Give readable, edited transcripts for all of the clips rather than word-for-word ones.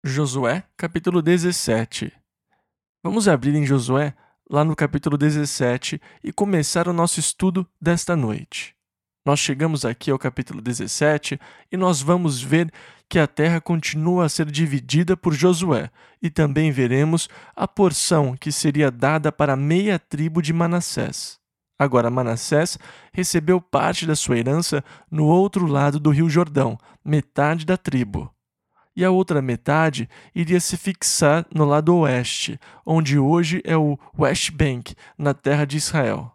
Josué, capítulo 17. Vamos abrir em Josué, lá no capítulo 17, e começar o nosso estudo desta noite. Nós chegamos aqui ao capítulo 17 e nós vamos ver que a terra continua a ser dividida por Josué, e também veremos a porção que seria dada para a meia tribo de Manassés. Agora, Manassés recebeu parte da sua herança no outro lado do rio Jordão, metade da tribo. E a outra metade iria se fixar no lado oeste, onde hoje é o West Bank, na terra de Israel.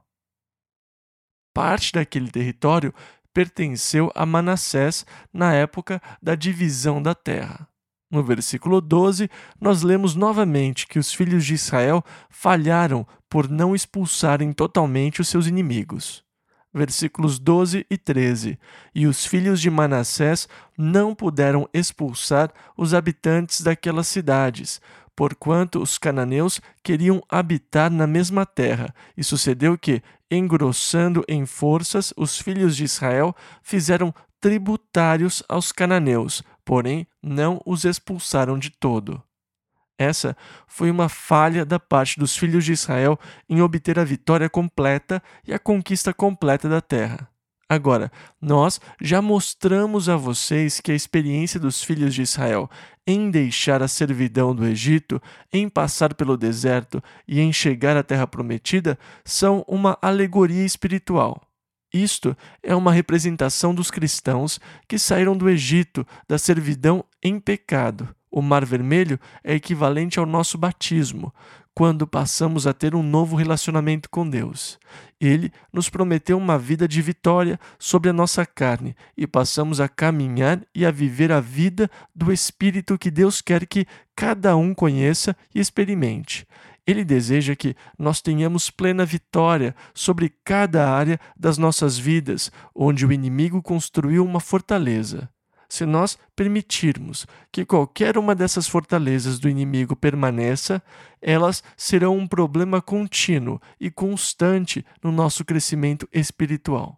Parte daquele território pertenceu a Manassés na época da divisão da terra. No versículo 12, nós lemos novamente que os filhos de Israel falharam por não expulsarem totalmente os seus inimigos. Versículos 12 e 13. E os filhos de Manassés não puderam expulsar os habitantes daquelas cidades, porquanto os cananeus queriam habitar na mesma terra. E sucedeu que, engrossando em forças, os filhos de Israel fizeram tributários aos cananeus, porém não os expulsaram de todo. Essa foi uma falha da parte dos filhos de Israel em obter a vitória completa e a conquista completa da terra. Agora, nós já mostramos a vocês que a experiência dos filhos de Israel em deixar a servidão do Egito, em passar pelo deserto e em chegar à terra prometida são uma alegoria espiritual. Isto é uma representação dos cristãos que saíram do Egito, da servidão em pecado. O Mar Vermelho é equivalente ao nosso batismo, quando passamos a ter um novo relacionamento com Deus. Ele nos prometeu uma vida de vitória sobre a nossa carne e passamos a caminhar e a viver a vida do Espírito que Deus quer que cada um conheça e experimente. Ele deseja que nós tenhamos plena vitória sobre cada área das nossas vidas, onde o inimigo construiu uma fortaleza. Se nós permitirmos que qualquer uma dessas fortalezas do inimigo permaneça, elas serão um problema contínuo e constante no nosso crescimento espiritual.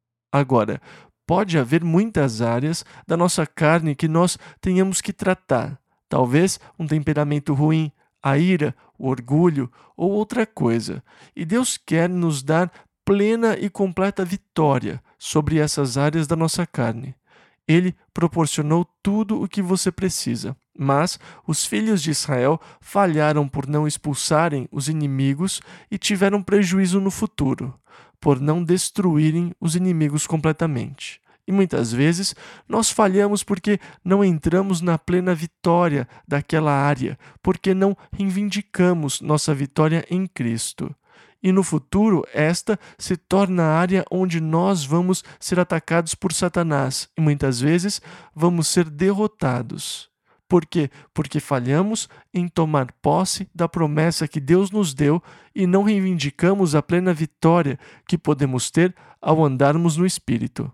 Agora, pode haver muitas áreas da nossa carne que nós tenhamos que tratar. Talvez um temperamento ruim, a ira, o orgulho ou outra coisa. E Deus quer nos dar plena e completa vitória sobre essas áreas da nossa carne. Ele proporcionou tudo o que você precisa, mas os filhos de Israel falharam por não expulsarem os inimigos e tiveram prejuízo no futuro, por não destruírem os inimigos completamente. E muitas vezes nós falhamos porque não entramos na plena vitória daquela área, porque não reivindicamos nossa vitória em Cristo. E no futuro, esta se torna a área onde nós vamos ser atacados por Satanás e muitas vezes vamos ser derrotados. Por quê? Porque falhamos em tomar posse da promessa que Deus nos deu e não reivindicamos a plena vitória que podemos ter ao andarmos no Espírito.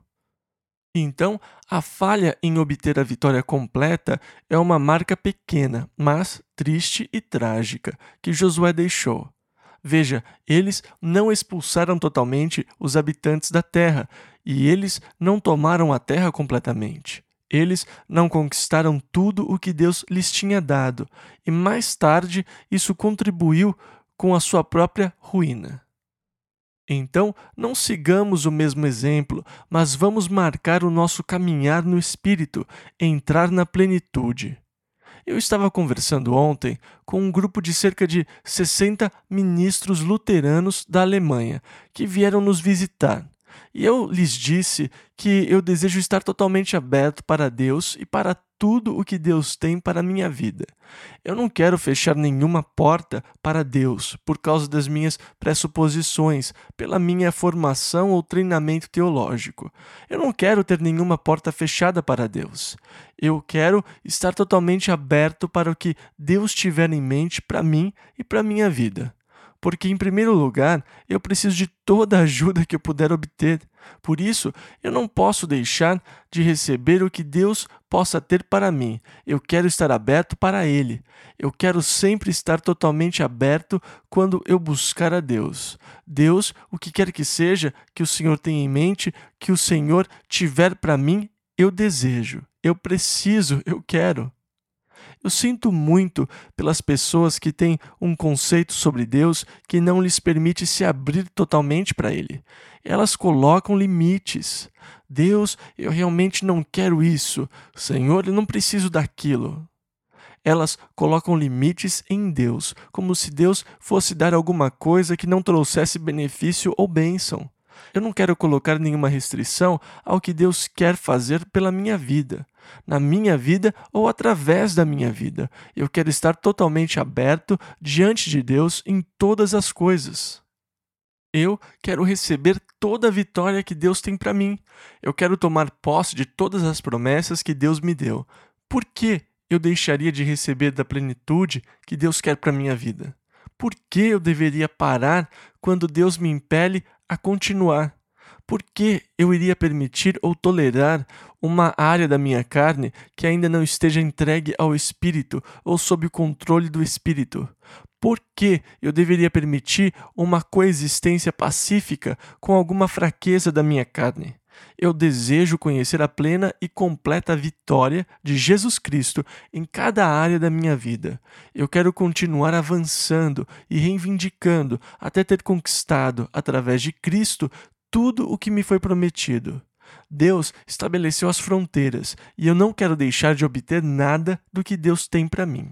Então, a falha em obter a vitória completa é uma marca pequena, mas triste e trágica, que Josué deixou. Veja, eles não expulsaram totalmente os habitantes da terra, e eles não tomaram a terra completamente. Eles não conquistaram tudo o que Deus lhes tinha dado, e mais tarde isso contribuiu com a sua própria ruína. Então, não sigamos o mesmo exemplo, mas vamos marcar o nosso caminhar no Espírito, entrar na plenitude. Eu estava conversando ontem com um grupo de cerca de 60 ministros luteranos da Alemanha que vieram nos visitar. E eu lhes disse que eu desejo estar totalmente aberto para Deus e para tudo o que Deus tem para a minha vida. Eu não quero fechar nenhuma porta para Deus por causa das minhas pressuposições, pela minha formação ou treinamento teológico. Eu não quero ter nenhuma porta fechada para Deus. Eu quero estar totalmente aberto para o que Deus tiver em mente para mim e para a minha vida. Porque, em primeiro lugar, eu preciso de toda a ajuda que eu puder obter. Por isso, eu não posso deixar de receber o que Deus possa ter para mim. Eu quero estar aberto para Ele. Eu quero sempre estar totalmente aberto quando eu buscar a Deus. Deus, o que quer que seja que o Senhor tenha em mente, que o Senhor tiver para mim, eu desejo, eu preciso, eu quero. Eu sinto muito pelas pessoas que têm um conceito sobre Deus que não lhes permite se abrir totalmente para Ele. Elas colocam limites. Deus, eu realmente não quero isso. Senhor, eu não preciso daquilo. Elas colocam limites em Deus, como se Deus fosse dar alguma coisa que não trouxesse benefício ou bênção. Eu não quero colocar nenhuma restrição ao que Deus quer fazer pela minha vida, na minha vida ou através da minha vida. Eu quero estar totalmente aberto diante de Deus em todas as coisas. Eu quero receber toda a vitória que Deus tem para mim. Eu quero tomar posse de todas as promessas que Deus me deu. Por que eu deixaria de receber da plenitude que Deus quer para minha vida? Por que eu deveria parar quando Deus me impele a continuar? Por que eu iria permitir ou tolerar uma área da minha carne que ainda não esteja entregue ao Espírito ou sob o controle do Espírito? Por que eu deveria permitir uma coexistência pacífica com alguma fraqueza da minha carne? Eu desejo conhecer a plena e completa vitória de Jesus Cristo em cada área da minha vida. Eu quero continuar avançando e reivindicando até ter conquistado, através de Cristo, tudo o que me foi prometido. Deus estabeleceu as fronteiras e eu não quero deixar de obter nada do que Deus tem para mim.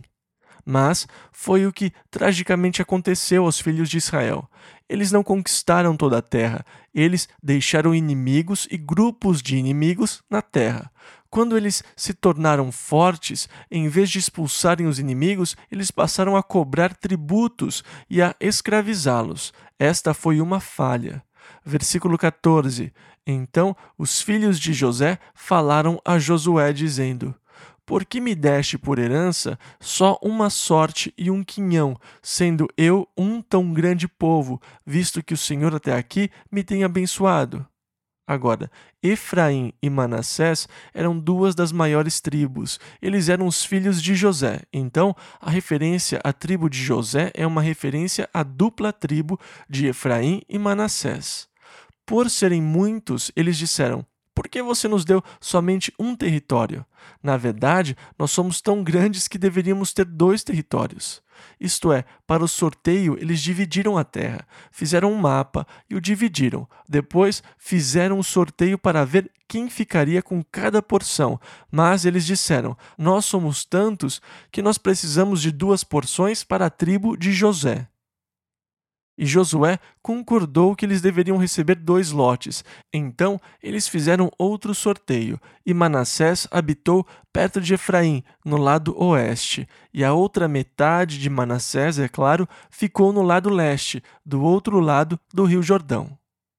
Mas foi o que tragicamente aconteceu aos filhos de Israel. Eles não conquistaram toda a terra, eles deixaram inimigos e grupos de inimigos na terra. Quando eles se tornaram fortes, em vez de expulsarem os inimigos, eles passaram a cobrar tributos e a escravizá-los. Esta foi uma falha. Versículo 14. Então os filhos de José falaram a Josué, dizendo: por que me deste por herança só uma sorte e um quinhão, sendo eu um tão grande povo, visto que o Senhor até aqui me tem abençoado? Agora, Efraim e Manassés eram duas das maiores tribos. Eles eram os filhos de José. Então, a referência à tribo de José é uma referência à dupla tribo de Efraim e Manassés. Por serem muitos, eles disseram: por que você nos deu somente um território? Na verdade, nós somos tão grandes que deveríamos ter 2 territórios. Isto é, para o sorteio, eles dividiram a terra, fizeram um mapa e o dividiram. Depois, fizeram o sorteio para ver quem ficaria com cada porção. Mas eles disseram: nós somos tantos que nós precisamos de 2 porções para a tribo de José. E Josué concordou que eles deveriam receber 2 lotes. Então eles fizeram outro sorteio, e Manassés habitou perto de Efraim, no lado oeste, e a outra metade de Manassés, é claro, ficou no lado leste, do outro lado do rio Jordão.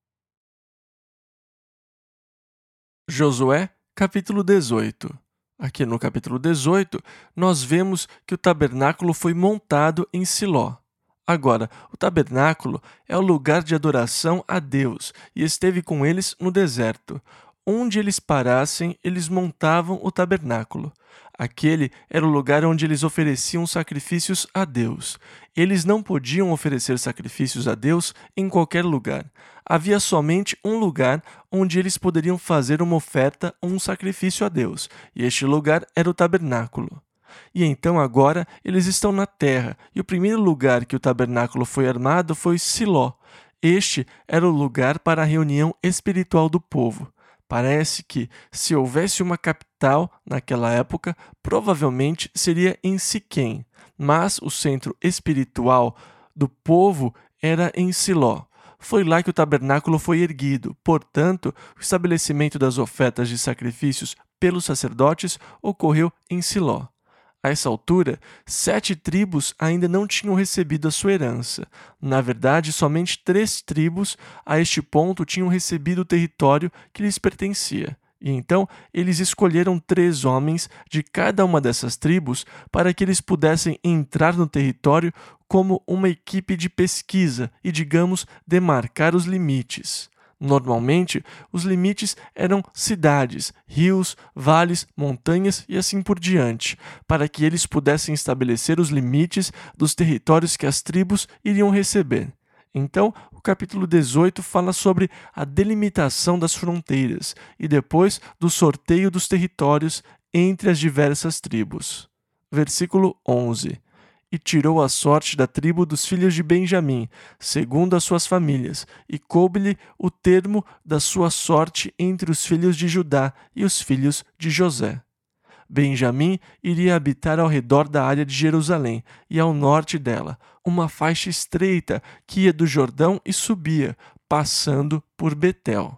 Josué, capítulo 18. Aqui no capítulo 18, nós vemos que o tabernáculo foi montado em Siló. Agora, o tabernáculo é o lugar de adoração a Deus e esteve com eles no deserto. Onde eles parassem, eles montavam o tabernáculo. Aquele era o lugar onde eles ofereciam sacrifícios a Deus. Eles não podiam oferecer sacrifícios a Deus em qualquer lugar. Havia somente um lugar onde eles poderiam fazer uma oferta ou um sacrifício a Deus, e este lugar era o tabernáculo. E então agora eles estão na terra, e o primeiro lugar que o tabernáculo foi armado foi Siló. Este era o lugar para a reunião espiritual do povo. Parece que, se houvesse uma capital naquela época, provavelmente seria em Siquém, mas o centro espiritual do povo era em Siló. Foi lá que o tabernáculo foi erguido, portanto, o estabelecimento das ofertas de sacrifícios pelos sacerdotes ocorreu em Siló. A essa altura, 7 tribos ainda não tinham recebido a sua herança. Na verdade, somente 3 tribos a este ponto tinham recebido o território que lhes pertencia. E então, eles escolheram 3 homens de cada uma dessas tribos para que eles pudessem entrar no território como uma equipe de pesquisa e, digamos, demarcar os limites. Normalmente, os limites eram cidades, rios, vales, montanhas e assim por diante, para que eles pudessem estabelecer os limites dos territórios que as tribos iriam receber. Então, o capítulo 18 fala sobre a delimitação das fronteiras e depois do sorteio dos territórios entre as diversas tribos. Versículo 11. E tirou a sorte da tribo dos filhos de Benjamim, segundo as suas famílias, e coube-lhe o termo da sua sorte entre os filhos de Judá e os filhos de José. Benjamim iria habitar ao redor da área de Jerusalém e ao norte dela, uma faixa estreita que ia do Jordão e subia, passando por Betel.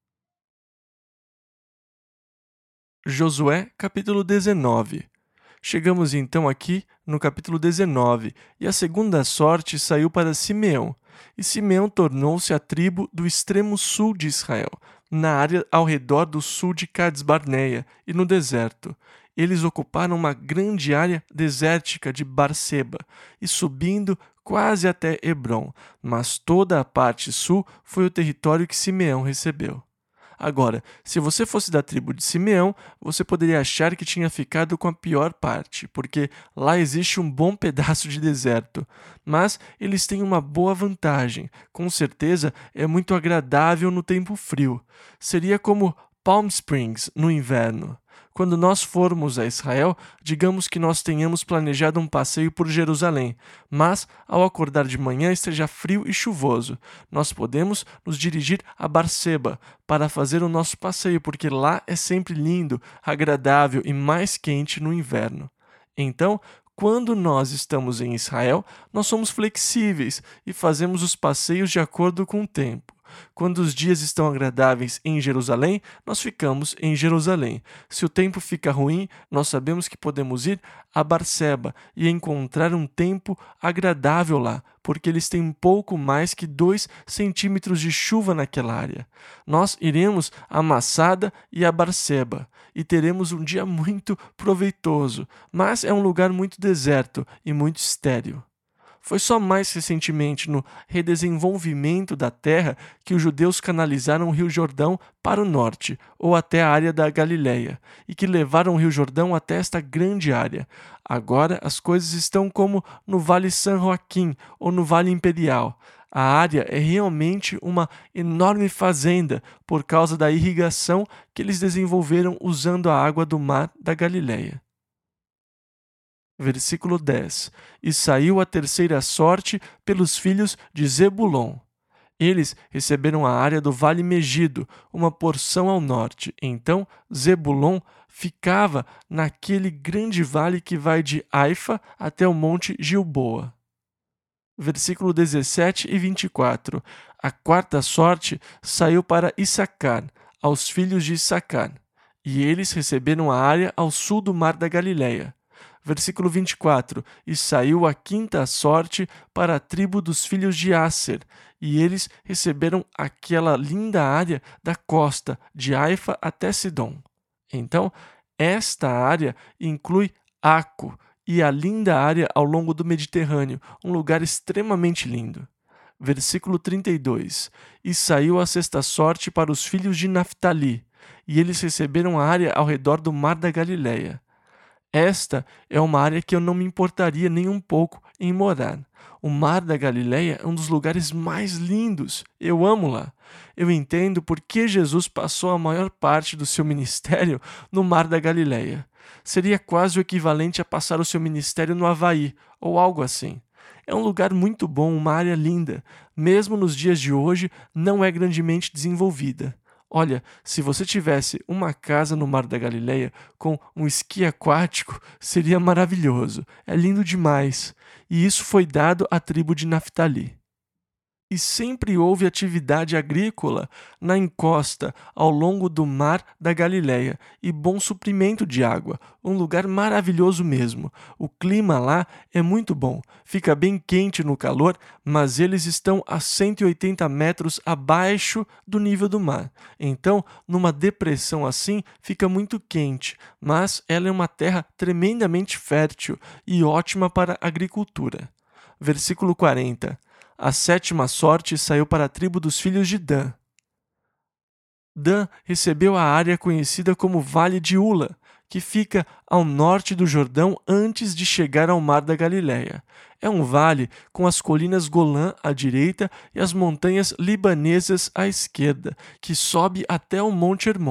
Josué, capítulo 19. Chegamos então aqui no capítulo 19, e a segunda sorte saiu para Simeão, e Simeão tornou-se a tribo do extremo sul de Israel, na área ao redor do sul de Cades-Barneia e no deserto. Eles ocuparam uma grande área desértica de Barseba, e subindo quase até Hebrom, mas toda a parte sul foi o território que Simeão recebeu. Agora, se você fosse da tribo de Simeão, você poderia achar que tinha ficado com a pior parte, porque lá existe um bom pedaço de deserto. Mas eles têm uma boa vantagem. Com certeza é muito agradável no tempo frio. Seria como Palm Springs no inverno. Quando nós formos a Israel, digamos que nós tenhamos planejado um passeio por Jerusalém, mas ao acordar de manhã esteja frio e chuvoso. Nós podemos nos dirigir a Barseba para fazer o nosso passeio, porque lá é sempre lindo, agradável e mais quente no inverno. Então, quando nós estamos em Israel, nós somos flexíveis e fazemos os passeios de acordo com o tempo. Quando os dias estão agradáveis em Jerusalém, nós ficamos em Jerusalém. Se o tempo fica ruim, nós sabemos que podemos ir a Barseba e encontrar um tempo agradável lá, porque eles têm um pouco mais que 2 centímetros de chuva naquela área. Nós iremos a Massada e a Barseba e teremos um dia muito proveitoso, mas é um lugar muito deserto e muito estéril. Foi só mais recentemente, no redesenvolvimento da terra, que os judeus canalizaram o Rio Jordão para o norte, ou até a área da Galileia, e que levaram o Rio Jordão até esta grande área. Agora as coisas estão como no Vale San Joaquim ou no Vale Imperial. A área é realmente uma enorme fazenda por causa da irrigação que eles desenvolveram usando a água do mar da Galileia. Versículo 10. E saiu a terceira sorte pelos filhos de Zebulon. Eles receberam a área do Vale Megido, uma porção ao norte. Então Zebulon ficava naquele grande vale que vai de Haifa até o monte Gilboa. Versículo 17 e 24. A quarta sorte saiu para Issacar, aos filhos de Issacar. E eles receberam a área ao sul do mar da Galileia. Versículo 24. E saiu a quinta sorte para a tribo dos filhos de Asser, e eles receberam aquela linda área da costa, de Haifa até Sidom. Então, esta área inclui Aco e a linda área ao longo do Mediterrâneo, um lugar extremamente lindo. Versículo 32. E saiu a sexta sorte para os filhos de Naftali, e eles receberam a área ao redor do mar da Galileia. Esta é uma área que eu não me importaria nem um pouco em morar. O Mar da Galileia é um dos lugares mais lindos. Eu amo lá. Eu entendo por que Jesus passou a maior parte do seu ministério no Mar da Galileia. Seria quase o equivalente a passar o seu ministério no Havaí, ou algo assim. É um lugar muito bom, uma área linda. Mesmo nos dias de hoje, não é grandemente desenvolvida. Olha, se você tivesse uma casa no Mar da Galileia com um esqui aquático, seria maravilhoso. É lindo demais. E isso foi dado à tribo de Naftali. E sempre houve atividade agrícola na encosta, ao longo do mar da Galileia, e bom suprimento de água, um lugar maravilhoso mesmo. O clima lá é muito bom, fica bem quente no calor, mas eles estão a 180 metros abaixo do nível do mar. Então, numa depressão assim, fica muito quente, mas ela é uma terra tremendamente fértil e ótima para a agricultura. Versículo 40. A sétima sorte saiu para a tribo dos filhos de Dan. Dan recebeu a área conhecida como Vale de Ula, que fica ao norte do Jordão antes de chegar ao Mar da Galileia. É um vale com as colinas Golã à direita e as montanhas libanesas à esquerda, que sobe até o Monte Hermon.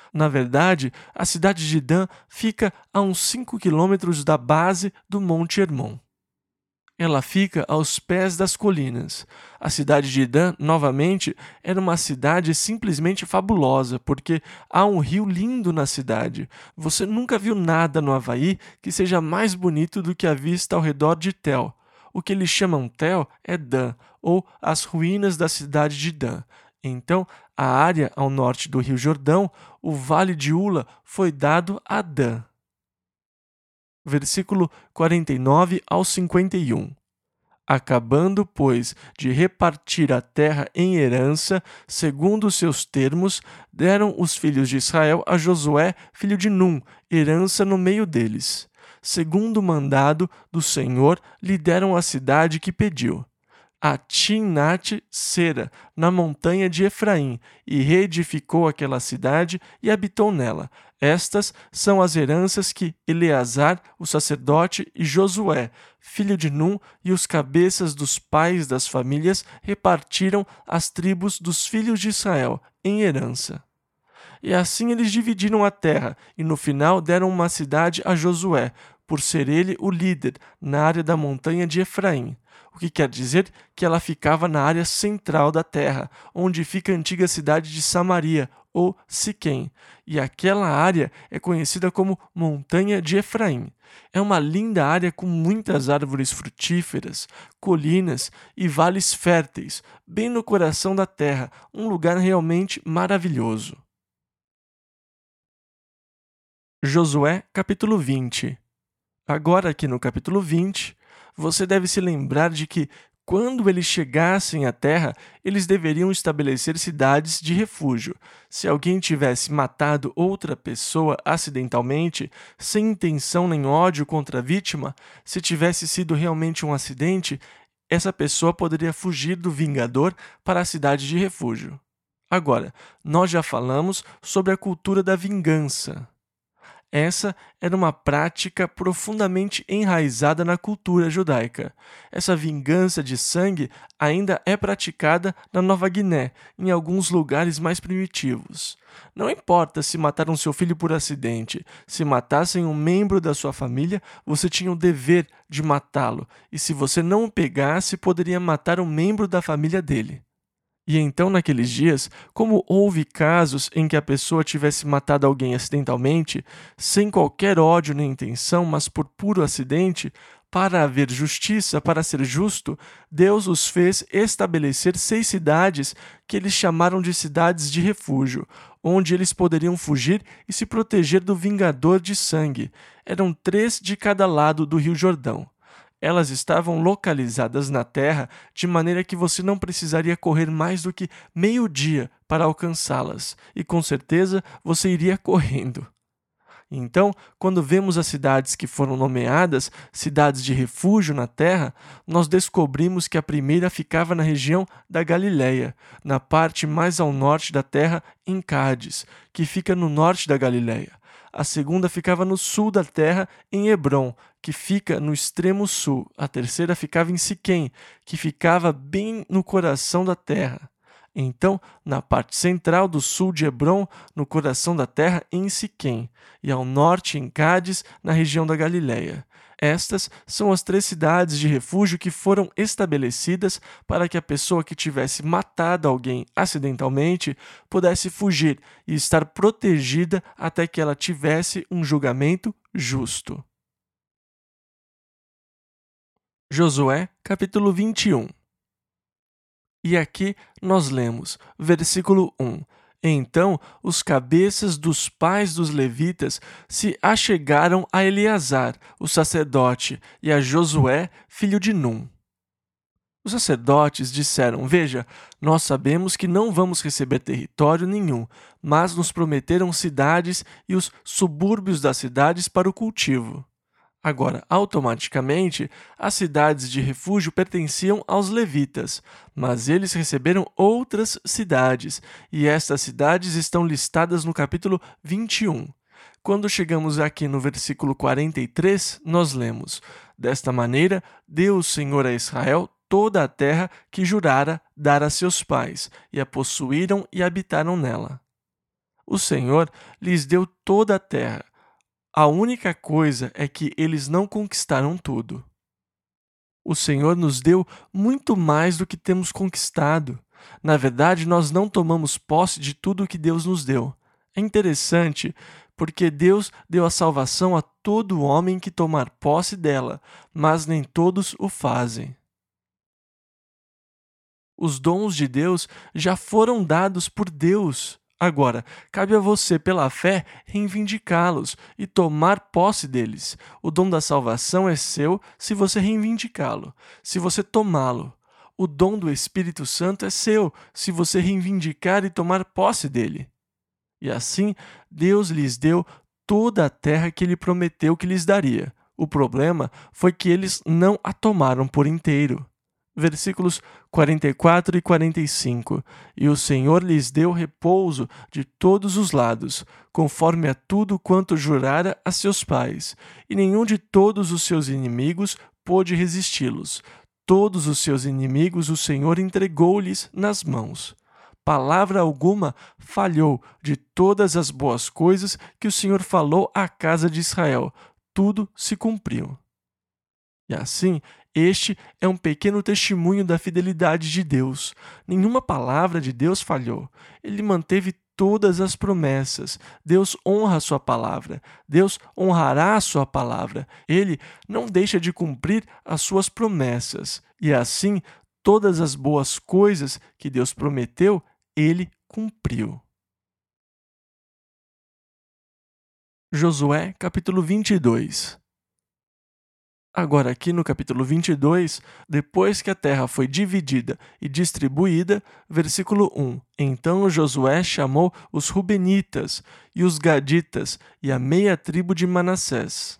Na verdade, a cidade de Dan fica a uns 5 quilômetros da base do Monte Hermon. Ela fica aos pés das colinas. A cidade de Dan, novamente, era uma cidade simplesmente fabulosa, porque há um rio lindo na cidade. Você nunca viu nada no Havaí que seja mais bonito do que a vista ao redor de Tel. O que eles chamam Tel é Dan, ou as ruínas da cidade de Dan. Então, a área ao norte do Rio Jordão, o Vale de Ula, foi dado a Dan. Versículo 49 ao 51. Acabando, pois, de repartir a terra em herança, segundo os seus termos, deram os filhos de Israel a Josué, filho de Num, herança no meio deles. Segundo o mandado do Senhor, lhe deram a cidade que pediu, a Timnat-Sera, na montanha de Efraim, e reedificou aquela cidade e habitou nela. Estas são as heranças que Eleazar, o sacerdote, e Josué, filho de Num, e os cabeças dos pais das famílias repartiram às tribos dos filhos de Israel em herança. E assim eles dividiram a terra, e no final deram uma cidade a Josué, por ser ele o líder na área da montanha de Efraim. O que quer dizer que ela ficava na área central da terra, onde fica a antiga cidade de Samaria, ou Siquém, e aquela área é conhecida como Montanha de Efraim. É uma linda área com muitas árvores frutíferas, colinas e vales férteis, bem no coração da terra, um lugar realmente maravilhoso. Josué, capítulo 20. Agora, aqui no capítulo 20, você deve se lembrar de que, quando eles chegassem à terra, eles deveriam estabelecer cidades de refúgio. Se alguém tivesse matado outra pessoa acidentalmente, sem intenção nem ódio contra a vítima, se tivesse sido realmente um acidente, essa pessoa poderia fugir do vingador para a cidade de refúgio. Agora, nós já falamos sobre a cultura da vingança. Essa era uma prática profundamente enraizada na cultura judaica. Essa vingança de sangue ainda é praticada na Nova Guiné, em alguns lugares mais primitivos. Não importa se mataram seu filho por acidente, se matassem um membro da sua família, você tinha o dever de matá-lo, e se você não o pegasse, poderia matar um membro da família dele. E então, naqueles dias, como houve casos em que a pessoa tivesse matado alguém acidentalmente, sem qualquer ódio nem intenção, mas por puro acidente, para haver justiça, para ser justo, Deus os fez estabelecer 6 cidades que eles chamaram de cidades de refúgio, onde eles poderiam fugir e se proteger do vingador de sangue. Eram 3 de cada lado do Rio Jordão. Elas estavam localizadas na terra de maneira que você não precisaria correr mais do que meio-dia para alcançá-las, e com certeza você iria correndo. Então, quando vemos as cidades que foram nomeadas cidades de refúgio na terra, nós descobrimos que a primeira ficava na região da Galileia, na parte mais ao norte da terra, em Cádiz, que fica no norte da Galileia. A segunda ficava no sul da terra, em Hebrom, que fica no extremo sul. A terceira ficava em Siquém, que ficava bem no coração da terra. Então, na parte central do sul de Hebrom, no coração da terra, em Siquém, e ao norte, em Cádiz, na região da Galileia. Estas são as 3 cidades de refúgio que foram estabelecidas para que a pessoa que tivesse matado alguém acidentalmente pudesse fugir e estar protegida até que ela tivesse um julgamento justo. Josué, capítulo 21. E aqui nós lemos, versículo 1. Então os cabeças dos pais dos levitas se achegaram a Eleazar, o sacerdote, e a Josué, filho de Num. Os sacerdotes disseram: Veja, nós sabemos que não vamos receber território nenhum, mas nos prometeram cidades e os subúrbios das cidades para o cultivo. Agora, automaticamente, as cidades de refúgio pertenciam aos levitas, mas eles receberam outras cidades, e estas cidades estão listadas no capítulo 21. Quando chegamos aqui no versículo 43, nós lemos: Desta maneira, deu o Senhor a Israel toda a terra que jurara dar a seus pais, e a possuíram e habitaram nela. O Senhor lhes deu toda a terra. A única coisa é que eles não conquistaram tudo. O Senhor nos deu muito mais do que temos conquistado. Na verdade, nós não tomamos posse de tudo o que Deus nos deu. É interessante porque Deus deu a salvação a todo homem que tomar posse dela, mas nem todos o fazem. Os dons de Deus já foram dados por Deus. Agora, cabe a você, pela fé, reivindicá-los e tomar posse deles. O dom da salvação é seu se você reivindicá-lo, se você tomá-lo. O dom do Espírito Santo é seu se você reivindicar e tomar posse dele. E assim, Deus lhes deu toda a terra que ele prometeu que lhes daria. O problema foi que eles não a tomaram por inteiro. Versículos 44 e 45. E o Senhor lhes deu repouso de todos os lados, conforme a tudo quanto jurara a seus pais, e nenhum de todos os seus inimigos pôde resisti-los. Todos os seus inimigos o Senhor entregou-lhes nas mãos. Palavra alguma falhou de todas as boas coisas que o Senhor falou à casa de Israel. Tudo se cumpriu. E assim, este é um pequeno testemunho da fidelidade de Deus. Nenhuma palavra de Deus falhou. Ele manteve todas as promessas. Deus honra a sua palavra. Deus honrará a sua palavra. Ele não deixa de cumprir as suas promessas. E assim, todas as boas coisas que Deus prometeu, ele cumpriu. Josué, capítulo 22. Agora, aqui no capítulo 22, depois que a terra foi dividida e distribuída, versículo 1: Então Josué chamou os Rubenitas e os Gaditas e a meia tribo de Manassés.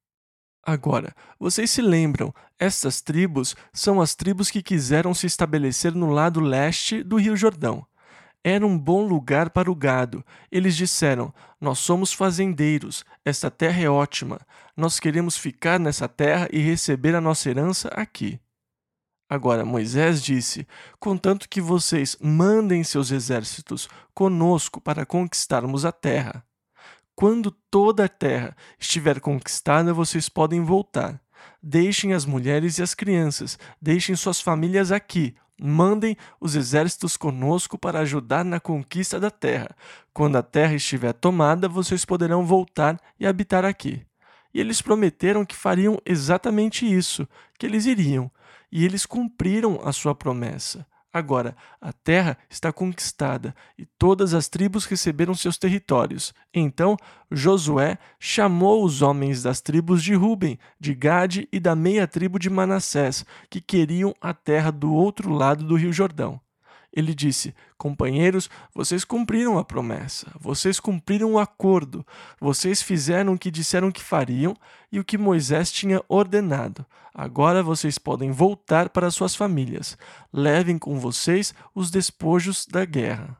Agora, vocês se lembram, estas tribos são as tribos que quiseram se estabelecer no lado leste do Rio Jordão. Era um bom lugar para o gado. Eles disseram: Nós somos fazendeiros, esta terra é ótima. Nós queremos ficar nessa terra e receber a nossa herança aqui. Agora Moisés disse: Contanto que vocês mandem seus exércitos conosco para conquistarmos a terra. Quando toda a terra estiver conquistada, vocês podem voltar. Deixem as mulheres e as crianças, deixem suas famílias aqui. Mandem os exércitos conosco para ajudar na conquista da terra. Quando a terra estiver tomada, vocês poderão voltar e habitar aqui. E eles prometeram que fariam exatamente isso, que eles iriam. E eles cumpriram a sua promessa. Agora, a terra está conquistada e todas as tribos receberam seus territórios. Então, Josué chamou os homens das tribos de Ruben, de Gade e da meia tribo de Manassés, que queriam a terra do outro lado do Rio Jordão. Ele disse: Companheiros, vocês cumpriram a promessa, vocês cumpriram o acordo, vocês fizeram o que disseram que fariam e o que Moisés tinha ordenado. Agora vocês podem voltar para suas famílias. Levem com vocês os despojos da guerra.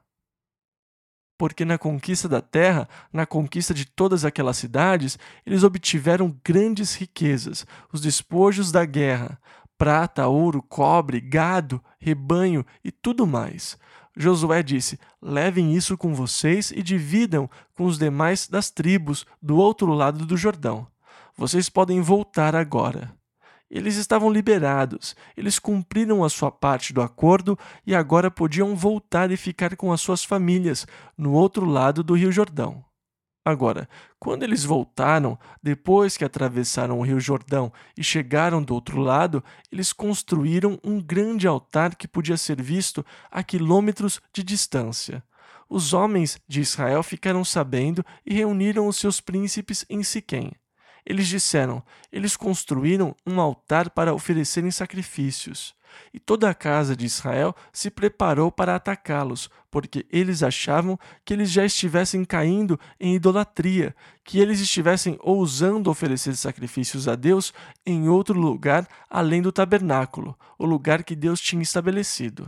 Porque na conquista da terra, na conquista de todas aquelas cidades, eles obtiveram grandes riquezas, os despojos da guerra: prata, ouro, cobre, gado, rebanho e tudo mais. Josué disse: Levem isso com vocês e dividam com os demais das tribos do outro lado do Jordão. Vocês podem voltar agora. Eles estavam liberados, eles cumpriram a sua parte do acordo e agora podiam voltar e ficar com as suas famílias no outro lado do Rio Jordão. Agora, quando eles voltaram, depois que atravessaram o Rio Jordão e chegaram do outro lado, eles construíram um grande altar que podia ser visto a quilômetros de distância. Os homens de Israel ficaram sabendo e reuniram os seus príncipes em Siquém. Eles disseram: Eles construíram um altar para oferecerem sacrifícios. E toda a casa de Israel se preparou para atacá-los, porque eles achavam que eles já estivessem caindo em idolatria, que eles estivessem ousando oferecer sacrifícios a Deus em outro lugar além do tabernáculo, o lugar que Deus tinha estabelecido.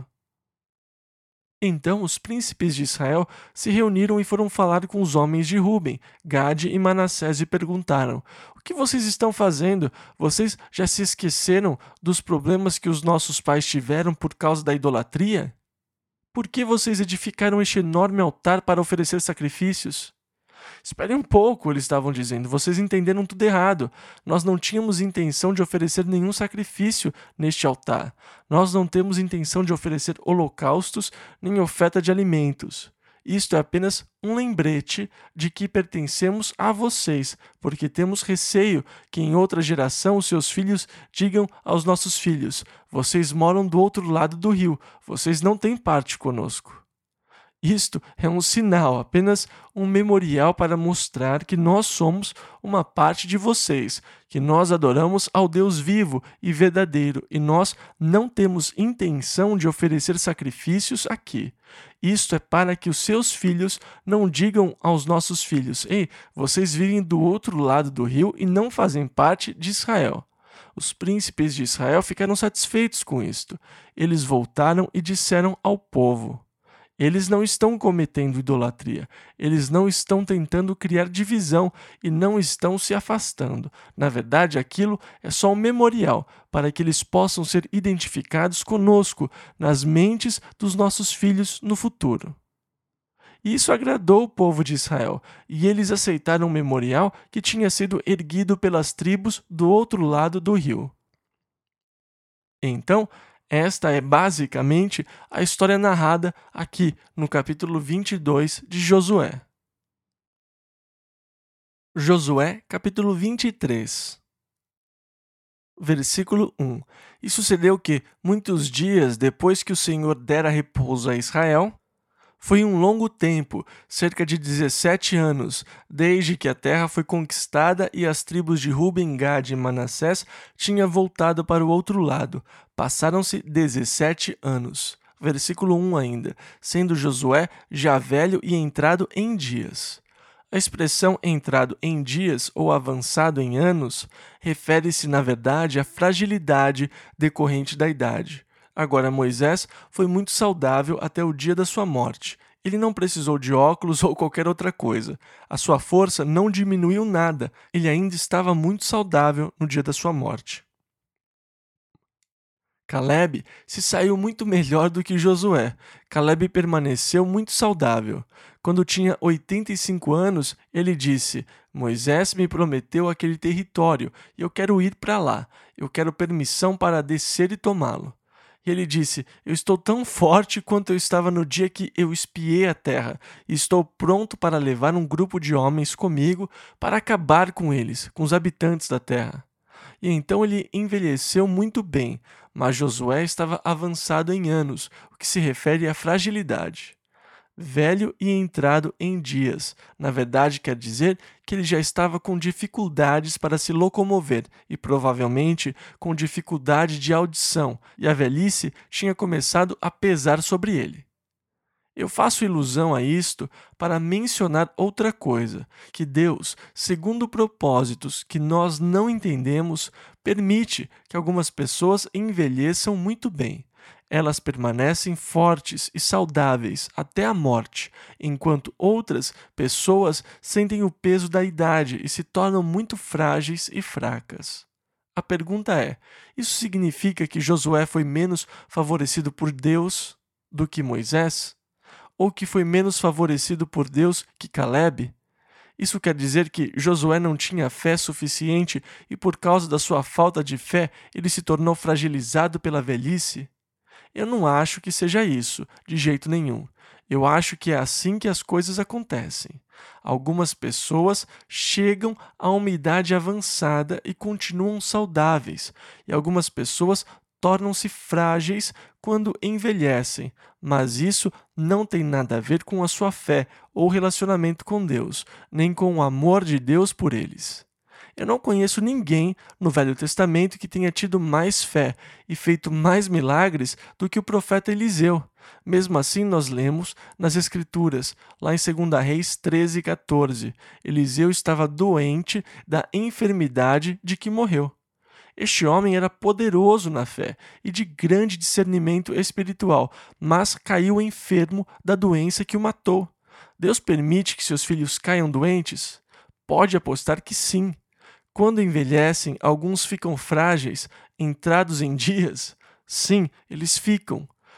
Então os príncipes de Israel se reuniram e foram falar com os homens de Ruben, Gade e Manassés e perguntaram: O que vocês estão fazendo? Vocês já se esqueceram dos problemas que os nossos pais tiveram por causa da idolatria? Por que vocês edificaram este enorme altar para oferecer sacrifícios? Esperem um pouco, eles estavam dizendo. Vocês entenderam tudo errado. Nós não tínhamos intenção de oferecer nenhum sacrifício neste altar. Nós não temos intenção de oferecer holocaustos nem oferta de alimentos. Isto é apenas um lembrete de que pertencemos a vocês, porque temos receio que em outra geração os seus filhos digam aos nossos filhos: vocês moram do outro lado do rio, vocês não têm parte conosco. Isto é um sinal, apenas um memorial para mostrar que nós somos uma parte de vocês, que nós adoramos ao Deus vivo e verdadeiro e nós não temos intenção de oferecer sacrifícios aqui. Isto é para que os seus filhos não digam aos nossos filhos: ei, vocês vivem do outro lado do rio e não fazem parte de Israel. Os príncipes de Israel ficaram satisfeitos com isto. Eles voltaram e disseram ao povo: eles não estão cometendo idolatria, eles não estão tentando criar divisão e não estão se afastando. Na verdade, aquilo é só um memorial para que eles possam ser identificados conosco nas mentes dos nossos filhos no futuro. Isso agradou o povo de Israel, e eles aceitaram o memorial que tinha sido erguido pelas tribos do outro lado do rio. Então, esta é basicamente a história narrada aqui no capítulo 22 de Josué. Josué, capítulo 23. Versículo 1. E sucedeu que, muitos dias depois que o Senhor dera repouso a Israel, foi um longo tempo, cerca de 17 anos, desde que a terra foi conquistada e as tribos de Ruben, Gade e Manassés tinham voltado para o outro lado. Passaram-se 17 anos. Versículo 1 ainda, sendo Josué já velho e entrado em dias. A expressão entrado em dias ou avançado em anos refere-se, na verdade, à fragilidade decorrente da idade. Agora, Moisés foi muito saudável até o dia da sua morte. Ele não precisou de óculos ou qualquer outra coisa. A sua força não diminuiu nada. Ele ainda estava muito saudável no dia da sua morte. Caleb se saiu muito melhor do que Josué. Caleb permaneceu muito saudável. Quando tinha 85 anos, ele disse: Moisés me prometeu aquele território e eu quero ir para lá. Eu quero permissão para descer e tomá-lo. E ele disse: eu estou tão forte quanto eu estava no dia que eu espiei a terra, e estou pronto para levar um grupo de homens comigo para acabar com eles, com os habitantes da terra. E então ele envelheceu muito bem, mas Josué estava avançado em anos, o que se refere à fragilidade. Velho e entrado em dias. Na verdade, quer dizer que ele já estava com dificuldades para se locomover e provavelmente com dificuldade de audição, e a velhice tinha começado a pesar sobre ele. Eu faço ilusão a isto para mencionar outra coisa, que Deus, segundo propósitos que nós não entendemos, permite que algumas pessoas envelheçam muito bem. Elas permanecem fortes e saudáveis até a morte, enquanto outras pessoas sentem o peso da idade e se tornam muito frágeis e fracas. A pergunta é: isso significa que Josué foi menos favorecido por Deus do que Moisés? Ou que foi menos favorecido por Deus que Caleb? Isso quer dizer que Josué não tinha fé suficiente e por causa da sua falta de fé ele se tornou fragilizado pela velhice? Eu não acho que seja isso, de jeito nenhum. Eu acho que é assim que as coisas acontecem. Algumas pessoas chegam a uma idade avançada e continuam saudáveis, e algumas pessoas tornam-se frágeis quando envelhecem, mas isso não tem nada a ver com a sua fé ou relacionamento com Deus, nem com o amor de Deus por eles. Eu não conheço ninguém no Velho Testamento que tenha tido mais fé e feito mais milagres do que o profeta Eliseu. Mesmo assim, nós lemos nas Escrituras, lá em 2 Reis 13:14, Eliseu estava doente da enfermidade de que morreu. Este homem era poderoso na fé e de grande discernimento espiritual, mas caiu enfermo da doença que o matou. Deus permite que seus filhos caiam doentes? Pode apostar que sim. Quando envelhecem, alguns ficam frágeis, entrados em dias? Sim, eles ficam.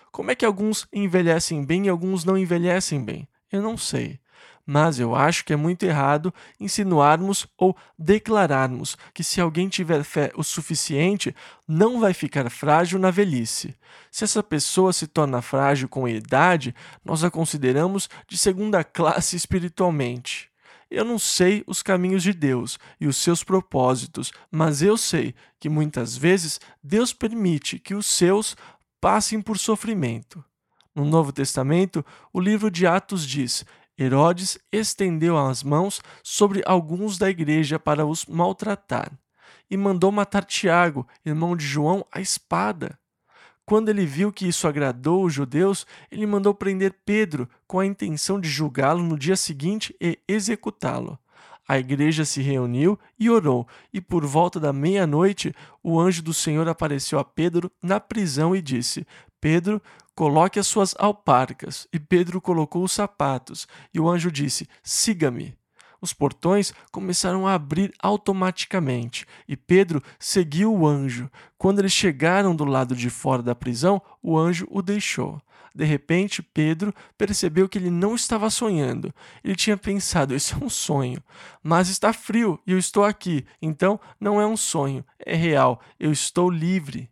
Como é que alguns envelhecem bem e alguns não envelhecem bem? Eu não sei. Mas eu acho que é muito errado insinuarmos ou declararmos que se alguém tiver fé o suficiente, não vai ficar frágil na velhice. Se essa pessoa se torna frágil com a idade, nós a consideramos de segunda classe espiritualmente. Eu não sei os caminhos de Deus e os seus propósitos, mas eu sei que muitas vezes Deus permite que os seus passem por sofrimento. No Novo Testamento, o livro de Atos diz: Herodes estendeu as mãos sobre alguns da igreja para os maltratar e mandou matar Tiago, irmão de João, à espada. Quando ele viu que isso agradou os judeus, ele mandou prender Pedro com a intenção de julgá-lo no dia seguinte e executá-lo. A igreja se reuniu e orou, e por volta da meia-noite, o anjo do Senhor apareceu a Pedro na prisão e disse: Pedro, coloque as suas alparcas. E Pedro colocou os sapatos, e o anjo disse: Siga-me. Os portões começaram a abrir automaticamente, e Pedro seguiu o anjo. Quando eles chegaram do lado de fora da prisão, o anjo o deixou. De repente, Pedro percebeu que ele não estava sonhando. Ele tinha pensado: isso é um sonho. Mas está frio e eu estou aqui, então não é um sonho, é real, eu estou livre.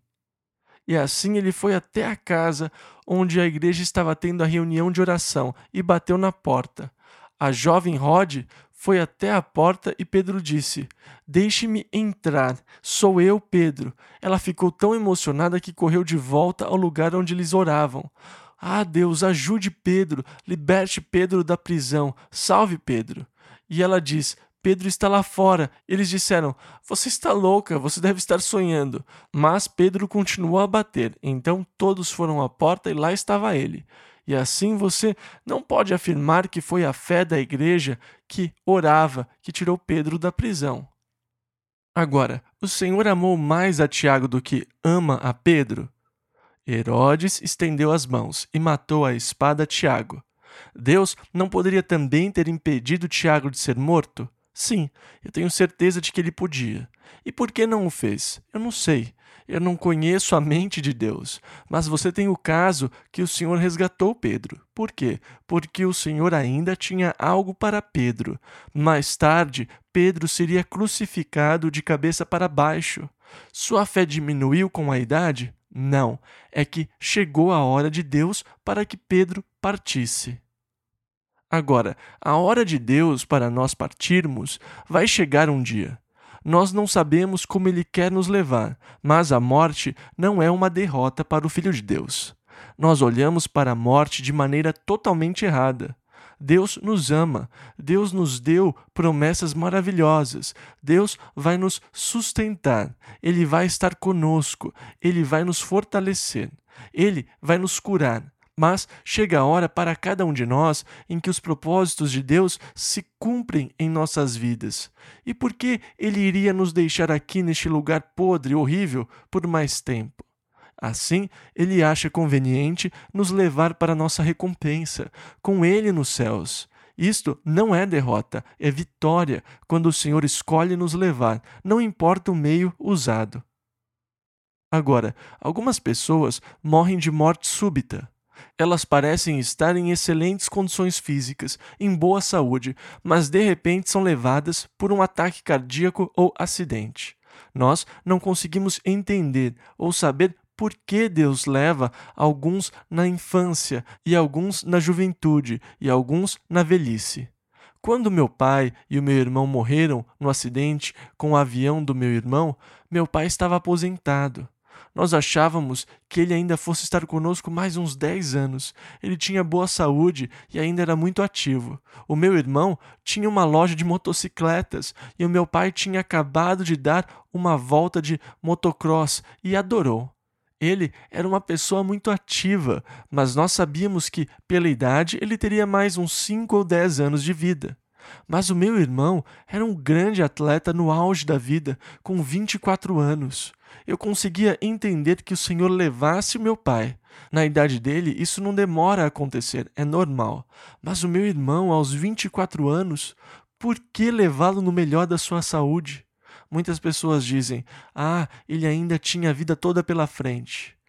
E assim ele foi até a casa onde a igreja estava tendo a reunião de oração e bateu na porta. A jovem Rod foi até a porta e Pedro disse: Deixe-me entrar, sou eu, Pedro. Ela ficou tão emocionada que correu de volta ao lugar onde eles oravam. Ah, Deus, ajude Pedro, liberte Pedro da prisão, salve Pedro. E ela diz: Pedro está lá fora. Eles disseram: Você está louca, você deve estar sonhando. Mas Pedro continuou a bater. Então todos foram à porta e lá estava ele. E assim você não pode afirmar que foi a fé da igreja que orava que tirou Pedro da prisão. Agora, o Senhor amou mais a Tiago do que ama a Pedro? Herodes estendeu as mãos e matou à espada Tiago. Deus não poderia também ter impedido Tiago de ser morto? Sim, eu tenho certeza de que ele podia. E por que não o fez? Eu não sei. Eu não conheço a mente de Deus. Mas você tem o caso que o Senhor resgatou Pedro. Por quê? Porque o Senhor ainda tinha algo para Pedro. Mais tarde, Pedro seria crucificado de cabeça para baixo. Sua fé diminuiu com a idade? Não. É que chegou a hora de Deus para que Pedro partisse. Agora, a hora de Deus para nós partirmos vai chegar um dia. Nós não sabemos como Ele quer nos levar, mas a morte não é uma derrota para o Filho de Deus. Nós olhamos para a morte de maneira totalmente errada. Deus nos ama, Deus nos deu promessas maravilhosas, Deus vai nos sustentar, Ele vai estar conosco, Ele vai nos fortalecer, Ele vai nos curar. Mas chega a hora para cada um de nós em que os propósitos de Deus se cumprem em nossas vidas. E por que Ele iria nos deixar aqui neste lugar podre e horrível por mais tempo? Assim, Ele acha conveniente nos levar para nossa recompensa, com Ele nos céus. Isto não é derrota, é vitória, quando o Senhor escolhe nos levar, não importa o meio usado. Agora, algumas pessoas morrem de morte súbita. Elas parecem estar em excelentes condições físicas, em boa saúde, mas de repente são levadas por um ataque cardíaco ou acidente. Nós não conseguimos entender ou saber por que Deus leva alguns na infância, e alguns na juventude, e alguns na velhice. Quando meu pai e o meu irmão morreram no acidente com o avião do meu pai estava aposentado. Nós achávamos que ele ainda fosse estar conosco mais uns 10 anos. Ele tinha boa saúde e ainda era muito ativo. O meu irmão tinha uma loja de motocicletas e o meu pai tinha acabado de dar uma volta de motocross e adorou. Ele era uma pessoa muito ativa, mas nós sabíamos que, pela idade, ele teria mais uns 5 ou 10 anos de vida. Mas o meu irmão era um grande atleta no auge da vida, com 24 anos. Eu conseguia entender que o Senhor levasse o meu pai. Na idade dele, isso não demora a acontecer, é normal. Mas o meu irmão, aos 24 anos, por que levá-lo no melhor da sua saúde? Muitas pessoas dizem: ele ainda tinha a vida toda pela frente.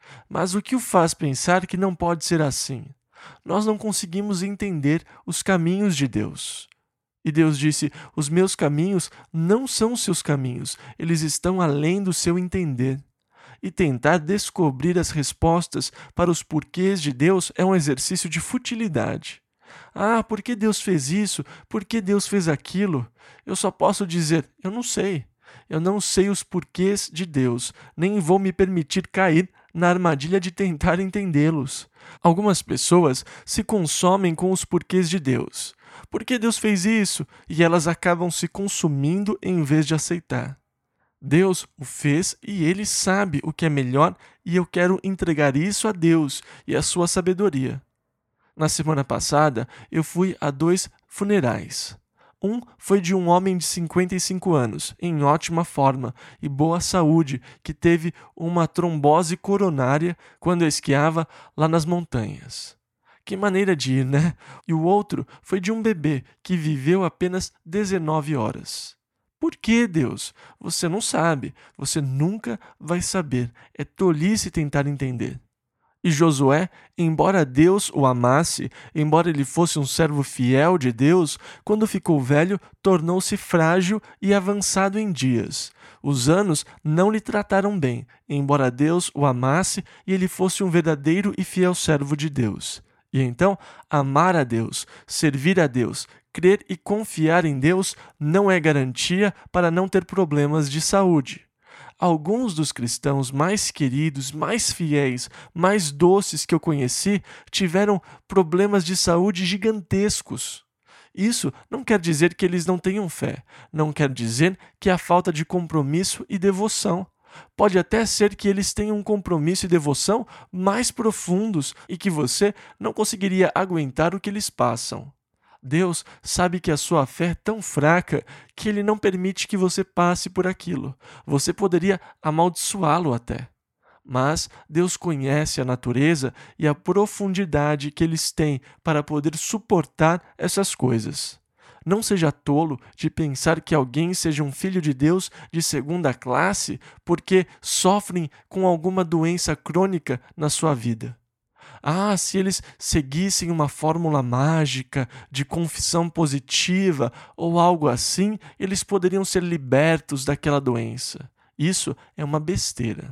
Mas o que o faz pensar que não pode ser assim? Nós não conseguimos entender os caminhos de Deus. E Deus disse: os meus caminhos não são os seus caminhos, eles estão além do seu entender. E tentar descobrir as respostas para os porquês de Deus é um exercício de futilidade. Ah, por que Deus fez isso? Por que Deus fez aquilo? Eu só posso dizer: eu não sei. Eu não sei os porquês de Deus, nem vou me permitir cair na armadilha de tentar entendê-los. Algumas pessoas se consomem com os porquês de Deus. Por que Deus fez isso? E elas acabam se consumindo em vez de aceitar. Deus o fez e Ele sabe o que é melhor e eu quero entregar isso a Deus e à sua sabedoria. Na semana passada, eu fui a 2 funerais. Um foi de um homem de 55 anos, em ótima forma e boa saúde, que teve uma trombose coronária quando esquiava lá nas montanhas. Que maneira de ir, né? E o outro foi de um bebê que viveu apenas 19 horas. Por que, Deus? Você não sabe. Você nunca vai saber. É tolice tentar entender. E Josué, embora Deus o amasse, embora ele fosse um servo fiel de Deus, quando ficou velho, tornou-se frágil e avançado em dias. Os anos não lhe trataram bem, embora Deus o amasse e ele fosse um verdadeiro e fiel servo de Deus. E então, amar a Deus, servir a Deus, crer e confiar em Deus não é garantia para não ter problemas de saúde. Alguns dos cristãos mais queridos, mais fiéis, mais doces que eu conheci tiveram problemas de saúde gigantescos. Isso não quer dizer que eles não tenham fé, não quer dizer que há falta de compromisso e devoção. Pode até ser que eles tenham um compromisso e devoção mais profundos e que você não conseguiria aguentar o que eles passam. Deus sabe que a sua fé é tão fraca que Ele não permite que você passe por aquilo. Você poderia amaldiçoá-lo até. Mas Deus conhece a natureza e a profundidade que eles têm para poder suportar essas coisas. Não seja tolo de pensar que alguém seja um filho de Deus de segunda classe porque sofrem com alguma doença crônica na sua vida. Ah, se eles seguissem uma fórmula mágica de confissão positiva ou algo assim, eles poderiam ser libertos daquela doença. Isso é uma besteira.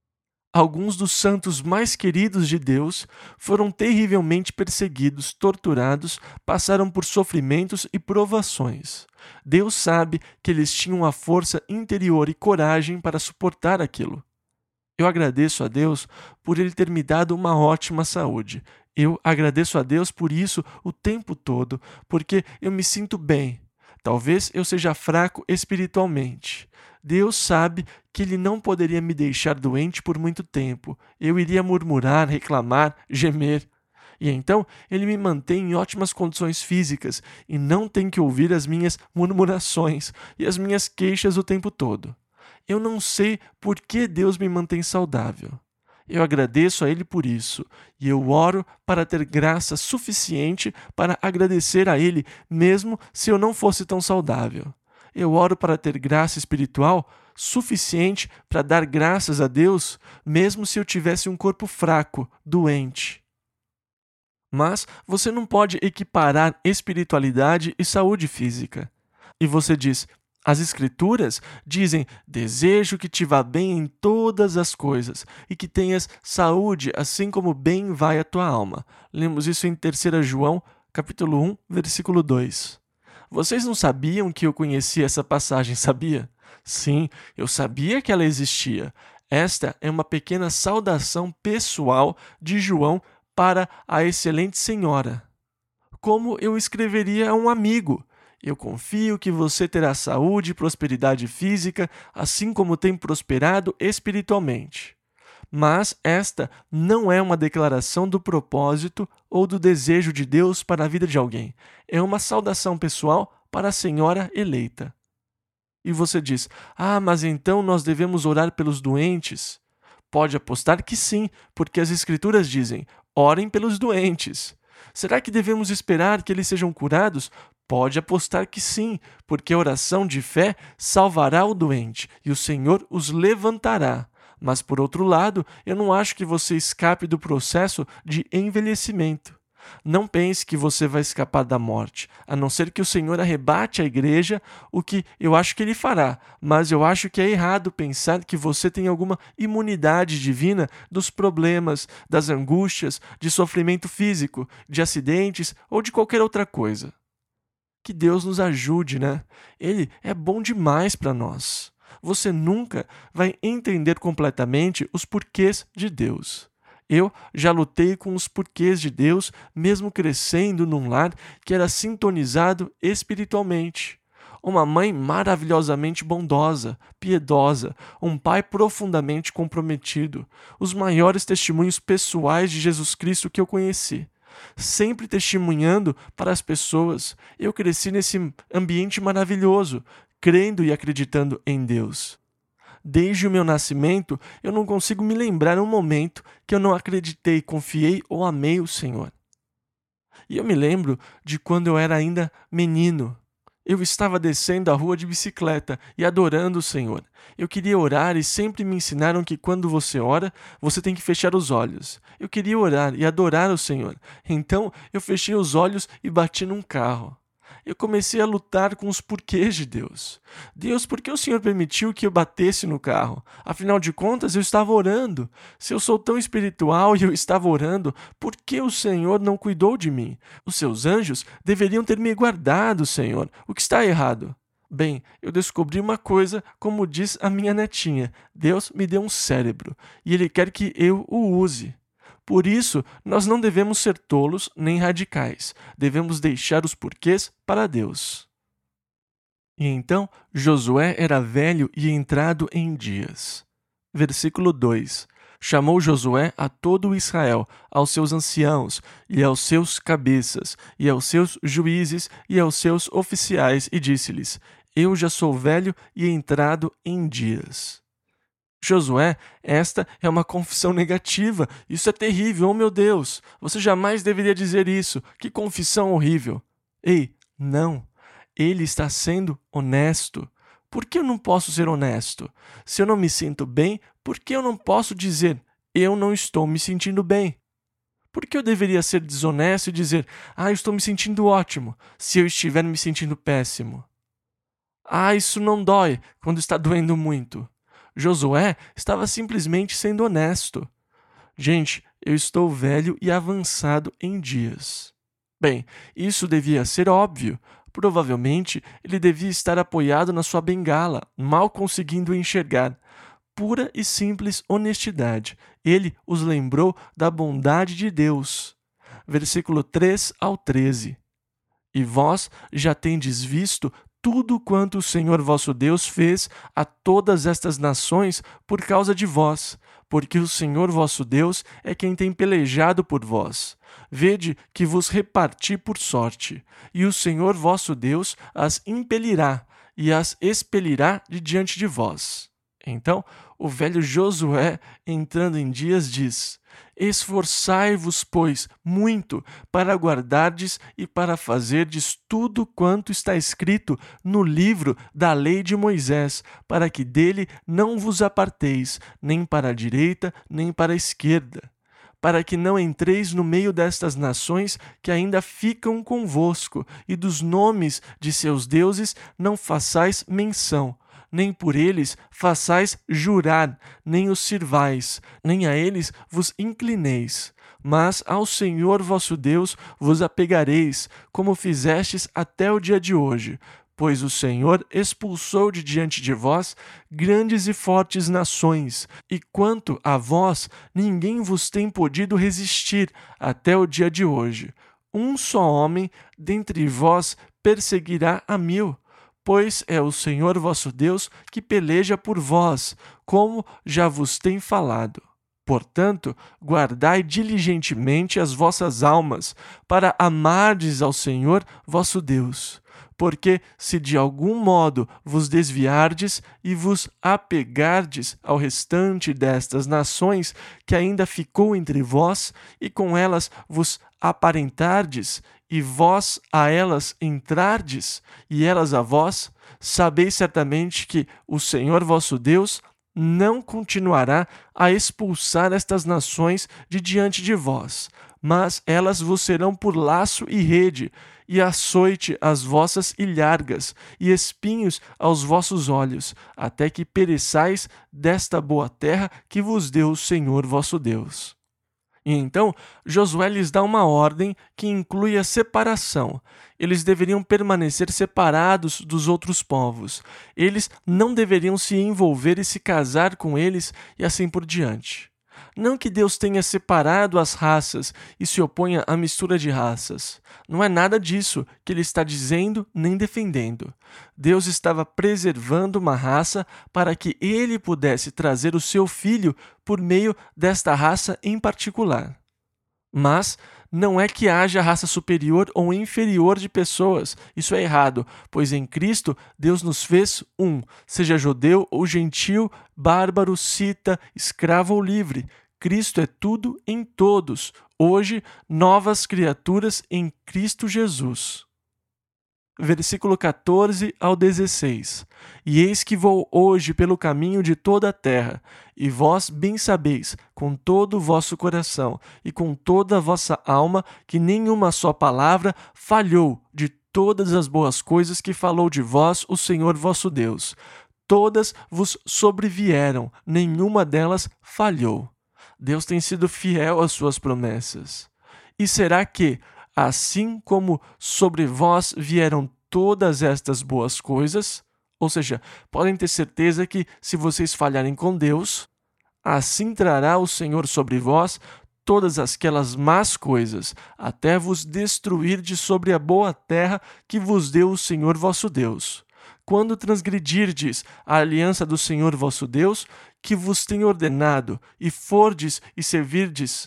Alguns dos santos mais queridos de Deus foram terrivelmente perseguidos, torturados, passaram por sofrimentos e provações. Deus sabe que eles tinham a força interior e coragem para suportar aquilo. Eu agradeço a Deus por Ele ter me dado uma ótima saúde. Eu agradeço a Deus por isso o tempo todo, porque eu me sinto bem. Talvez eu seja fraco espiritualmente. Deus sabe que Ele não poderia me deixar doente por muito tempo. Eu iria murmurar, reclamar, gemer. E então Ele me mantém em ótimas condições físicas e não tem que ouvir as minhas murmurações e as minhas queixas o tempo todo. Eu não sei por que Deus me mantém saudável. Eu agradeço a Ele por isso, e eu oro para ter graça suficiente para agradecer a Ele, mesmo se eu não fosse tão saudável. Eu oro para ter graça espiritual suficiente para dar graças a Deus, mesmo se eu tivesse um corpo fraco, doente. Mas você não pode equiparar espiritualidade e saúde física. E você diz: as Escrituras dizem: desejo que te vá bem em todas as coisas e que tenhas saúde, assim como bem vai a tua alma. Lemos isso em 3 João, capítulo 1, versículo 2. Vocês não sabiam que eu conhecia essa passagem, sabia? Sim, eu sabia que ela existia. Esta é uma pequena saudação pessoal de João para a excelente senhora. Como eu escreveria a um amigo? Eu confio que você terá saúde e prosperidade física, assim como tem prosperado espiritualmente. Mas esta não é uma declaração do propósito ou do desejo de Deus para a vida de alguém. É uma saudação pessoal para a senhora eleita. E você diz: mas então nós devemos orar pelos doentes? Pode apostar que sim, porque as Escrituras dizem: orem pelos doentes. Será que devemos esperar que eles sejam curados? Pode apostar que sim, porque a oração de fé salvará o doente e o Senhor os levantará. Mas, por outro lado, eu não acho que você escape do processo de envelhecimento. Não pense que você vai escapar da morte, a não ser que o Senhor arrebate a igreja, o que eu acho que ele fará, mas eu acho que é errado pensar que você tem alguma imunidade divina dos problemas, das angústias, de sofrimento físico, de acidentes ou de qualquer outra coisa. Que Deus nos ajude, né? Ele é bom demais para nós. Você nunca vai entender completamente os porquês de Deus. Eu já lutei com os porquês de Deus, mesmo crescendo num lar que era sintonizado espiritualmente. Uma mãe maravilhosamente bondosa, piedosa, um pai profundamente comprometido, os maiores testemunhos pessoais de Jesus Cristo que eu conheci. Sempre testemunhando para as pessoas, eu cresci nesse ambiente maravilhoso, crendo e acreditando em Deus. Desde o meu nascimento, eu não consigo me lembrar um momento que eu não acreditei, confiei ou amei o Senhor. E eu me lembro de quando eu era ainda menino. Eu estava descendo a rua de bicicleta e adorando o Senhor. Eu queria orar e sempre me ensinaram que quando você ora, você tem que fechar os olhos. Eu queria orar e adorar o Senhor. Então eu fechei os olhos e bati num carro. Eu comecei a lutar com os porquês de Deus. Deus, por que o Senhor permitiu que eu batesse no carro? Afinal de contas, eu estava orando. Se eu sou tão espiritual e eu estava orando, por que o Senhor não cuidou de mim? Os seus anjos deveriam ter me guardado, Senhor. O que está errado? Bem, eu descobri uma coisa, como diz a minha netinha. Deus me deu um cérebro e Ele quer que eu o use. Por isso, nós não devemos ser tolos nem radicais. Devemos deixar os porquês para Deus. E então, Josué era velho e entrado em dias. Versículo 2. Chamou Josué a todo o Israel, aos seus anciãos, e aos seus cabeças, e aos seus juízes, e aos seus oficiais, e disse-lhes: Eu já sou velho e entrado em dias. Josué, esta é uma confissão negativa. Isso é terrível, oh meu Deus! Você jamais deveria dizer isso. Que confissão horrível! Ei, não. Ele está sendo honesto. Por que eu não posso ser honesto? Se eu não me sinto bem, por que eu não posso dizer eu não estou me sentindo bem? Por que eu deveria ser desonesto e dizer eu estou me sentindo ótimo, se eu estiver me sentindo péssimo? Isso não dói quando está doendo muito. Josué estava simplesmente sendo honesto. Gente, eu estou velho e avançado em dias. Bem, isso devia ser óbvio. Provavelmente ele devia estar apoiado na sua bengala, mal conseguindo enxergar. Pura e simples honestidade. Ele os lembrou da bondade de Deus. Versículo 3 ao 13. E vós já tendes visto tudo quanto o Senhor vosso Deus fez a todas estas nações por causa de vós, porque o Senhor vosso Deus é quem tem pelejado por vós. Vede que vos reparti por sorte, e o Senhor vosso Deus as impelirá e as expelirá de diante de vós. Então, o velho Josué, entrando em dias, diz: Esforçai-vos, pois, muito para guardardes e para fazerdes tudo quanto está escrito no livro da lei de Moisés, para que dele não vos aparteis, nem para a direita, nem para a esquerda, para que não entreis no meio destas nações que ainda ficam convosco, e dos nomes de seus deuses não façais menção, nem por eles façais jurar, nem os sirvais, nem a eles vos inclineis. Mas ao Senhor vosso Deus vos apegareis, como fizestes até o dia de hoje, pois o Senhor expulsou de diante de vós grandes e fortes nações, e quanto a vós, ninguém vos tem podido resistir até o dia de hoje. Um só homem dentre vós perseguirá a 1000, pois é o Senhor vosso Deus que peleja por vós, como já vos tem falado. Portanto, guardai diligentemente as vossas almas, para amardes ao Senhor vosso Deus. Porque se de algum modo vos desviardes e vos apegardes ao restante destas nações que ainda ficou entre vós, e com elas vos aparentardes, e vós a elas entrardes, e elas a vós, sabeis certamente que o Senhor vosso Deus não continuará a expulsar estas nações de diante de vós, mas elas vos serão por laço e rede, e açoite às vossas ilhargas, e espinhos aos vossos olhos, até que pereçais desta boa terra que vos deu o Senhor vosso Deus. E então Josué lhes dá uma ordem que inclui a separação. Eles deveriam permanecer separados dos outros povos. Eles não deveriam se envolver e se casar com eles e assim por diante. Não que Deus tenha separado as raças e se oponha à mistura de raças. Não é nada disso que ele está dizendo nem defendendo. Deus estava preservando uma raça para que ele pudesse trazer o seu filho por meio desta raça em particular. Mas não é que haja raça superior ou inferior de pessoas. Isso é errado, pois em Cristo Deus nos fez um, seja judeu ou gentil, bárbaro, cita, escravo ou livre. Cristo é tudo em todos. Hoje, novas criaturas em Cristo Jesus. Versículo 14 ao 16. E eis que vou hoje pelo caminho de toda a terra, e vós bem sabeis, com todo o vosso coração e com toda a vossa alma, que nenhuma só palavra falhou de todas as boas coisas que falou de vós o Senhor vosso Deus. Todas vos sobrevieram, nenhuma delas falhou. Deus tem sido fiel às suas promessas. E será que, assim como sobre vós vieram todas estas boas coisas, ou seja, podem ter certeza que se vocês falharem com Deus, assim trará o Senhor sobre vós todas aquelas más coisas, até vos destruir de sobre a boa terra que vos deu o Senhor vosso Deus. Quando transgredirdes a aliança do Senhor vosso Deus, que vos tem ordenado, e fordes e servirdes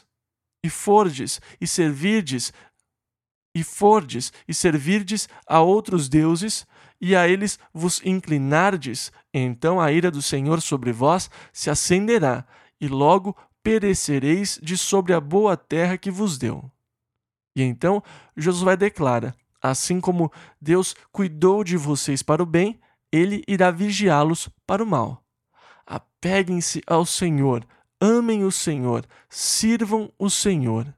a outros deuses, e a eles vos inclinardes, então a ira do Senhor sobre vós se acenderá, e logo perecereis de sobre a boa terra que vos deu. E então Josué declara: assim como Deus cuidou de vocês para o bem, ele irá vigiá-los para o mal. Apeguem-se ao Senhor, amem o Senhor, sirvam o Senhor.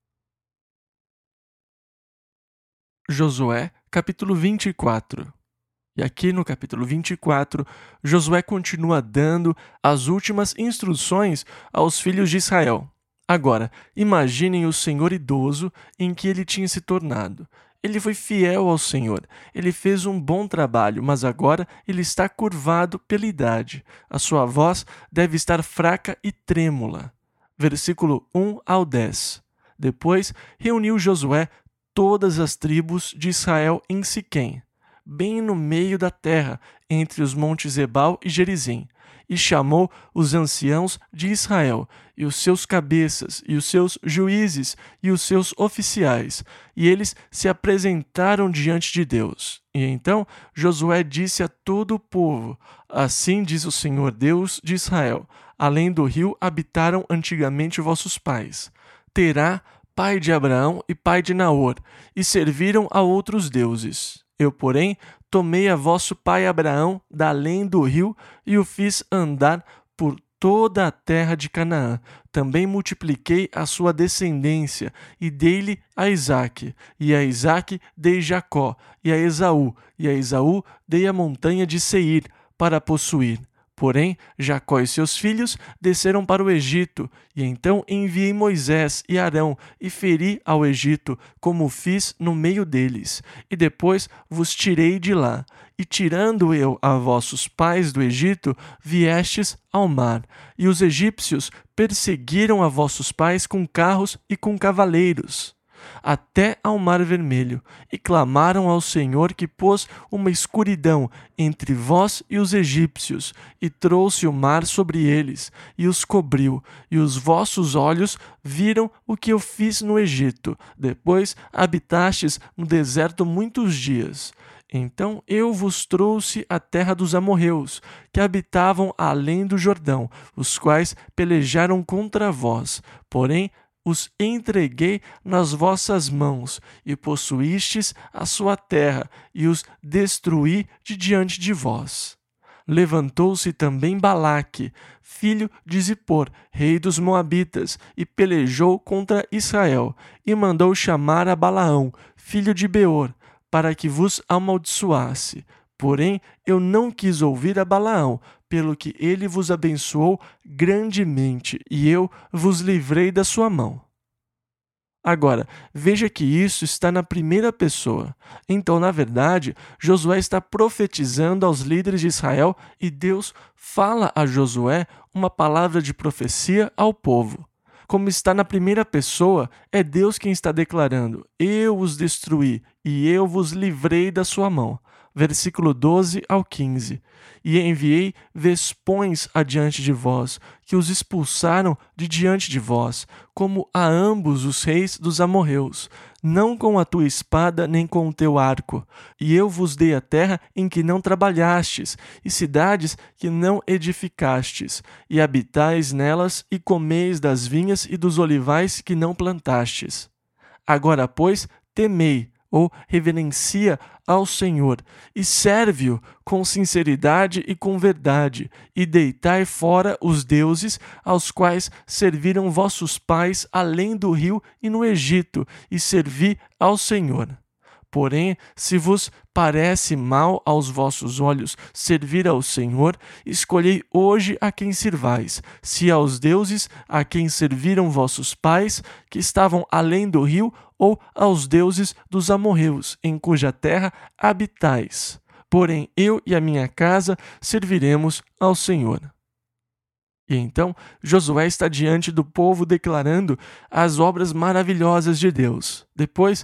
Josué, capítulo 24. E aqui no capítulo 24, Josué continua dando as últimas instruções aos filhos de Israel. Agora, imaginem o Senhor idoso em que ele tinha se tornado. Ele foi fiel ao Senhor, ele fez um bom trabalho, mas agora ele está curvado pela idade. A sua voz deve estar fraca e trêmula. Versículo 1 ao 10. Depois reuniu Josué todas as tribos de Israel em Siquém, bem no meio da terra, entre os montes Ebal e Gerizim, e chamou os anciãos de Israel, e os seus cabeças, e os seus juízes, e os seus oficiais, e eles se apresentaram diante de Deus. E então Josué disse a todo o povo: assim diz o Senhor Deus de Israel: além do rio habitaram antigamente vossos pais. Terá, pai de Abraão e pai de Naor, e serviram a outros deuses. Eu, porém, tomei a vosso pai Abraão da além do rio e o fiz andar por toda a terra de Canaã. Também multipliquei a sua descendência e dei-lhe a Isaque. E a Isaque dei Jacó, e a Esaú dei a montanha de Seir para possuir. Porém, Jacó e seus filhos desceram para o Egito, e então enviei Moisés e Arão, e feri ao Egito, como fiz no meio deles. E depois vos tirei de lá. E tirando eu a vossos pais do Egito, viestes ao mar. E os egípcios perseguiram a vossos pais com carros e com cavaleiros, até ao Mar Vermelho, e clamaram ao Senhor, que pôs uma escuridão entre vós e os egípcios, e trouxe o mar sobre eles, e os cobriu, e os vossos olhos viram o que eu fiz no Egito. Depois habitastes no deserto muitos dias. Então eu vos trouxe a terra dos amorreus, que habitavam além do Jordão, os quais pelejaram contra vós. Porém, os entreguei nas vossas mãos, e possuístes a sua terra, e os destruí de diante de vós. Levantou-se também Balaque, filho de Zippor, rei dos Moabitas, e pelejou contra Israel, e mandou chamar a Balaão, filho de Beor, para que vos amaldiçoasse. Porém, eu não quis ouvir a Balaão, pelo que ele vos abençoou grandemente, e eu vos livrei da sua mão. Agora, veja que isso está na primeira pessoa. Então, na verdade, Josué está profetizando aos líderes de Israel e Deus fala a Josué uma palavra de profecia ao povo. Como está na primeira pessoa, é Deus quem está declarando: eu os destruí e eu vos livrei da sua mão. Versículo 12 ao 15. E enviei vespões adiante de vós, que os expulsaram de diante de vós, como a ambos os reis dos amorreus, não com a tua espada nem com o teu arco. E eu vos dei a terra em que não trabalhastes, e cidades que não edificastes, e habitais nelas, e comeis das vinhas e dos olivais que não plantastes. Agora, pois, temei, ou reverencia ao Senhor, e serve-o com sinceridade e com verdade, e deitai fora os deuses aos quais serviram vossos pais além do rio e no Egito, e servi ao Senhor. Porém, se vos parece mal aos vossos olhos servir ao Senhor, escolhei hoje a quem sirvais, se aos deuses a quem serviram vossos pais, que estavam além do rio, ou aos deuses dos amorreus, em cuja terra habitais. Porém, eu e a minha casa serviremos ao Senhor. E então, Josué está diante do povo declarando as obras maravilhosas de Deus. Depois,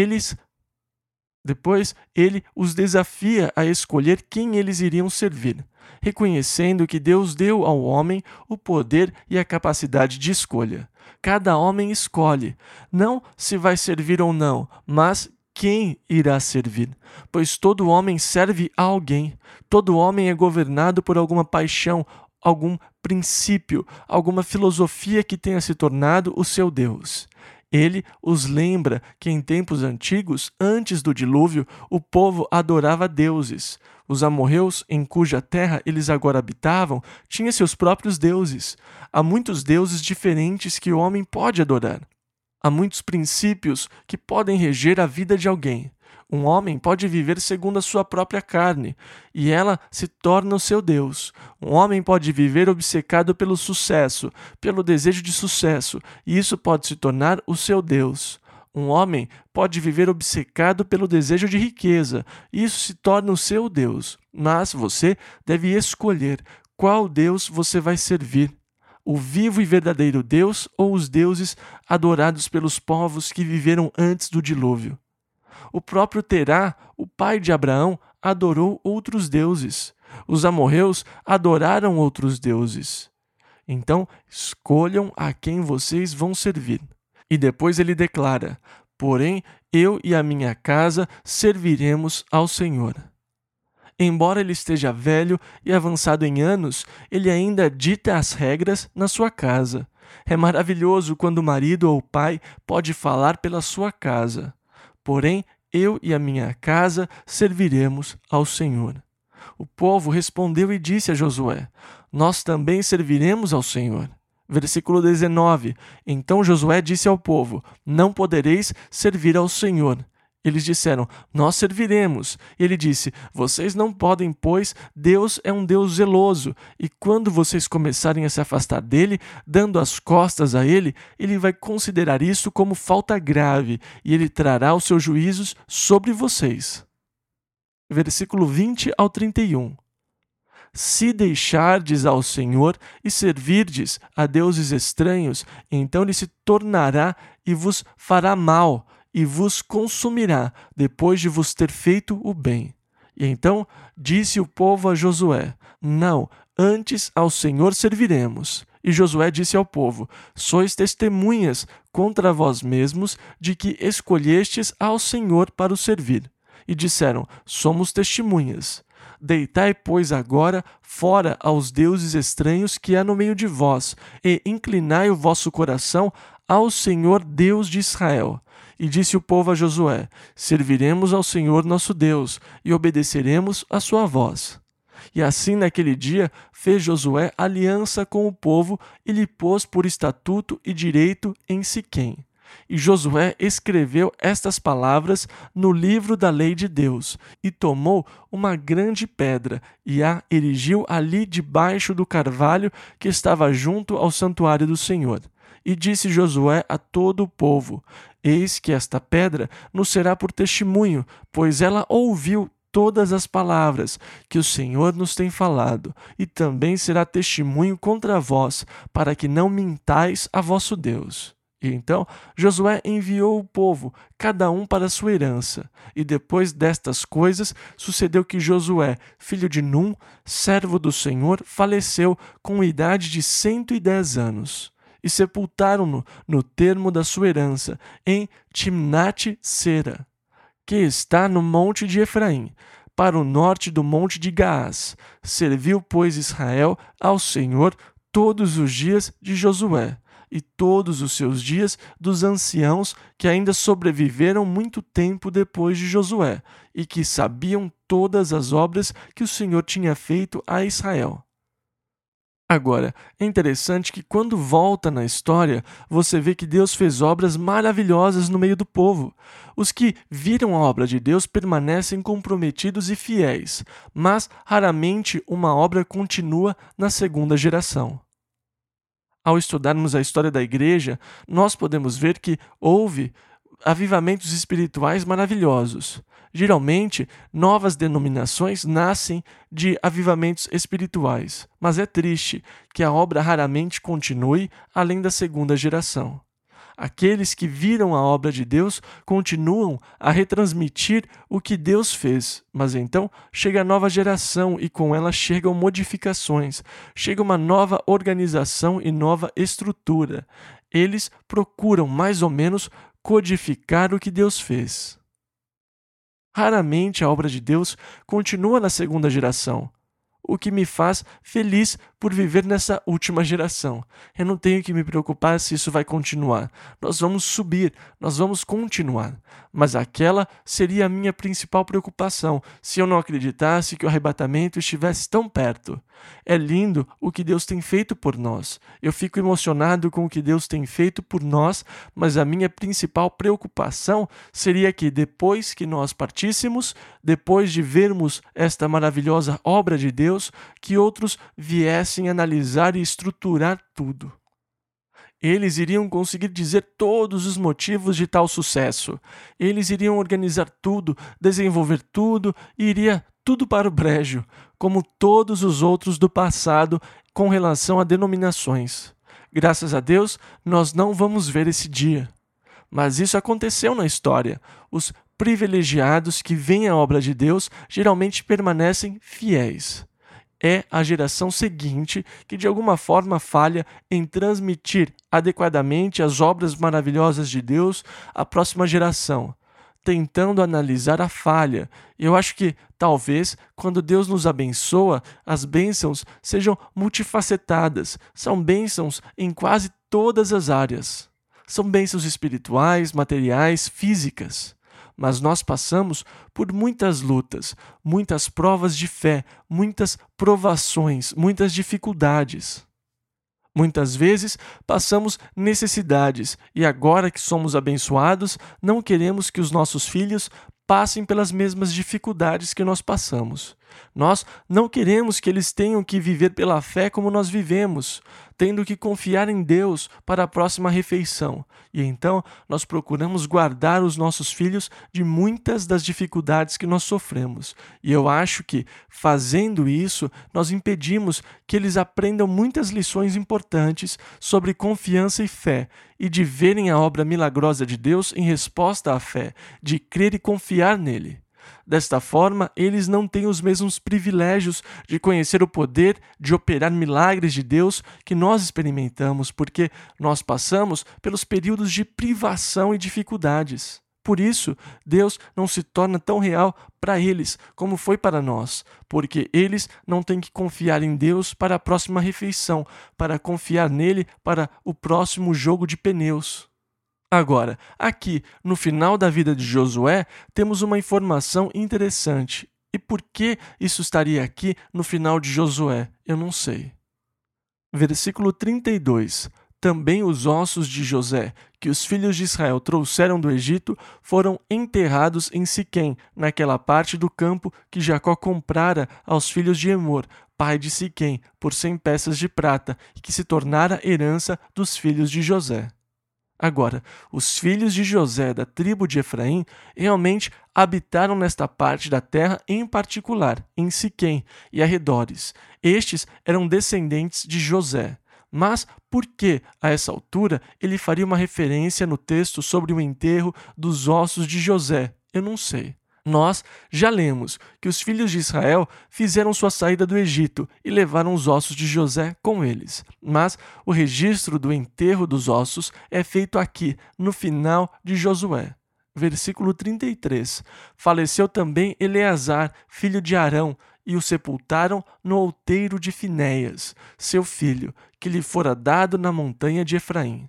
ele os desafia a escolher quem eles iriam servir, reconhecendo que Deus deu ao homem o poder e a capacidade de escolha. Cada homem escolhe, não se vai servir ou não, mas quem irá servir. Pois todo homem serve a alguém. Todo homem é governado por alguma paixão, algum princípio, alguma filosofia que tenha se tornado o seu Deus. Ele os lembra que em tempos antigos, antes do dilúvio, o povo adorava deuses. Os amorreus, em cuja terra eles agora habitavam, tinham seus próprios deuses. Há muitos deuses diferentes que o homem pode adorar. Há muitos princípios que podem reger a vida de alguém. Um homem pode viver segundo a sua própria carne, e ela se torna o seu Deus. Um homem pode viver obcecado pelo sucesso, pelo desejo de sucesso, e isso pode se tornar o seu Deus. Um homem pode viver obcecado pelo desejo de riqueza, e isso se torna o seu Deus. Mas você deve escolher qual Deus você vai servir. O vivo e verdadeiro Deus ou os deuses adorados pelos povos que viveram antes do dilúvio. O próprio Terá, o pai de Abraão, adorou outros deuses. Os amorreus adoraram outros deuses. Então, escolham a quem vocês vão servir. E depois ele declara: porém, eu e a minha casa serviremos ao Senhor. Embora ele esteja velho e avançado em anos, ele ainda dita as regras na sua casa. É maravilhoso quando o marido ou o pai pode falar pela sua casa. Porém, eu e a minha casa serviremos ao Senhor. O povo respondeu e disse a Josué: nós também serviremos ao Senhor. Versículo 19. Então Josué disse ao povo: não podereis servir ao Senhor. Eles disseram: nós serviremos. Ele disse: vocês não podem, pois Deus é um Deus zeloso, e quando vocês começarem a se afastar dele, dando as costas a ele, ele vai considerar isso como falta grave, e ele trará os seus juízos sobre vocês. Versículo 20 ao 31. Se deixardes ao Senhor e servirdes a deuses estranhos, então ele se tornará e vos fará mal, e vos consumirá, depois de vos ter feito o bem. E então disse o povo a Josué: não, antes ao Senhor serviremos. E Josué disse ao povo: sois testemunhas contra vós mesmos de que escolhestes ao Senhor para o servir. E disseram: somos testemunhas. Deitai, pois, agora fora aos deuses estranhos que há no meio de vós, e inclinai o vosso coração ao Senhor Deus de Israel. E disse o povo a Josué: serviremos ao Senhor nosso Deus, e obedeceremos a sua voz. E assim, naquele dia, fez Josué aliança com o povo e lhe pôs por estatuto e direito em Siquém. E Josué escreveu estas palavras no livro da lei de Deus, e tomou uma grande pedra, e a erigiu ali debaixo do carvalho que estava junto ao santuário do Senhor. E disse Josué a todo o povo: Eis que esta pedra nos será por testemunho, pois ela ouviu todas as palavras que o Senhor nos tem falado, e também será testemunho contra vós, para que não mintais a vosso Deus. E então Josué enviou o povo, cada um para sua herança. E depois destas coisas, sucedeu que Josué, filho de Num, servo do Senhor, faleceu com idade de 110 anos. E sepultaram-no no termo da sua herança, em Timnate-Sera, que está no monte de Efraim, para o norte do monte de Gaás. Serviu, pois, Israel ao Senhor todos os dias de Josué, e todos os seus dias dos anciãos que ainda sobreviveram muito tempo depois de Josué, e que sabiam todas as obras que o Senhor tinha feito a Israel. Agora, é interessante que quando volta na história, você vê que Deus fez obras maravilhosas no meio do povo. Os que viram a obra de Deus permanecem comprometidos e fiéis, mas raramente uma obra continua na segunda geração. Ao estudarmos a história da igreja, nós podemos ver que houve avivamentos espirituais maravilhosos. Geralmente, novas denominações nascem de avivamentos espirituais, mas é triste que a obra raramente continue além da segunda geração. Aqueles que viram a obra de Deus continuam a retransmitir o que Deus fez, mas então chega a nova geração e com ela chegam modificações, chega uma nova organização e nova estrutura. Eles procuram mais ou menos codificar o que Deus fez. Raramente a obra de Deus continua na segunda geração, o que me faz feliz por viver nessa última geração. Eu não tenho que me preocupar se isso vai continuar. Nós vamos subir, nós vamos continuar. Mas aquela seria a minha principal preocupação, se eu não acreditasse que o arrebatamento estivesse tão perto. É lindo o que Deus tem feito por nós. Eu fico emocionado com o que Deus tem feito por nós, mas a minha principal preocupação seria que depois que nós partíssemos, depois de vermos esta maravilhosa obra de Deus, que outros viessem analisar e estruturar tudo. Eles iriam conseguir dizer todos os motivos de tal sucesso. Eles iriam organizar tudo, desenvolver tudo e iria tudo para o brejo, como todos os outros do passado com relação a denominações. Graças a Deus, nós não vamos ver esse dia. Mas isso aconteceu na história. Os privilegiados que veem a obra de Deus geralmente permanecem fiéis. É a geração seguinte que de alguma forma falha em transmitir adequadamente as obras maravilhosas de Deus à próxima geração, tentando analisar a falha. Eu acho que, talvez, quando Deus nos abençoa, as bênçãos sejam multifacetadas, são bênçãos em quase todas as áreas. São bênçãos espirituais, materiais, físicas. Mas nós passamos por muitas lutas, muitas provas de fé, muitas provações, muitas dificuldades. Muitas vezes passamos necessidades e agora que somos abençoados, não queremos que os nossos filhos passem pelas mesmas dificuldades que nós passamos. Nós não queremos que eles tenham que viver pela fé como nós vivemos, tendo que confiar em Deus para a próxima refeição. E então nós procuramos guardar os nossos filhos de muitas das dificuldades que nós sofremos. E eu acho que, fazendo isso, nós impedimos que eles aprendam muitas lições importantes sobre confiança e fé, e de verem a obra milagrosa de Deus em resposta à fé, de crer e confiar nele. Desta forma, eles não têm os mesmos privilégios de conhecer o poder de operar milagres de Deus que nós experimentamos, porque nós passamos pelos períodos de privação e dificuldades. Por isso, Deus não se torna tão real para eles como foi para nós, porque eles não têm que confiar em Deus para a próxima refeição, para confiar nele para o próximo jogo de pneus. Agora, aqui, no final da vida de Josué, temos uma informação interessante. E por que isso estaria aqui no final de Josué? Eu não sei. Versículo 32. Também os ossos de José, que os filhos de Israel trouxeram do Egito, foram enterrados em Siquém, naquela parte do campo que Jacó comprara aos filhos de Emor, pai de Siquém, por 100 peças de prata, e que se tornara herança dos filhos de José. Agora, os filhos de José da tribo de Efraim realmente habitaram nesta parte da terra, em particular, em Siquém e arredores. Estes eram descendentes de José. Mas por que, a essa altura, ele faria uma referência no texto sobre o enterro dos ossos de José? Eu não sei. Nós já lemos que os filhos de Israel fizeram sua saída do Egito e levaram os ossos de José com eles. Mas o registro do enterro dos ossos é feito aqui, no final de Josué. Versículo 33. Faleceu também Eleazar, filho de Arão, e o sepultaram no outeiro de Finéias, seu filho, que lhe fora dado na montanha de Efraim.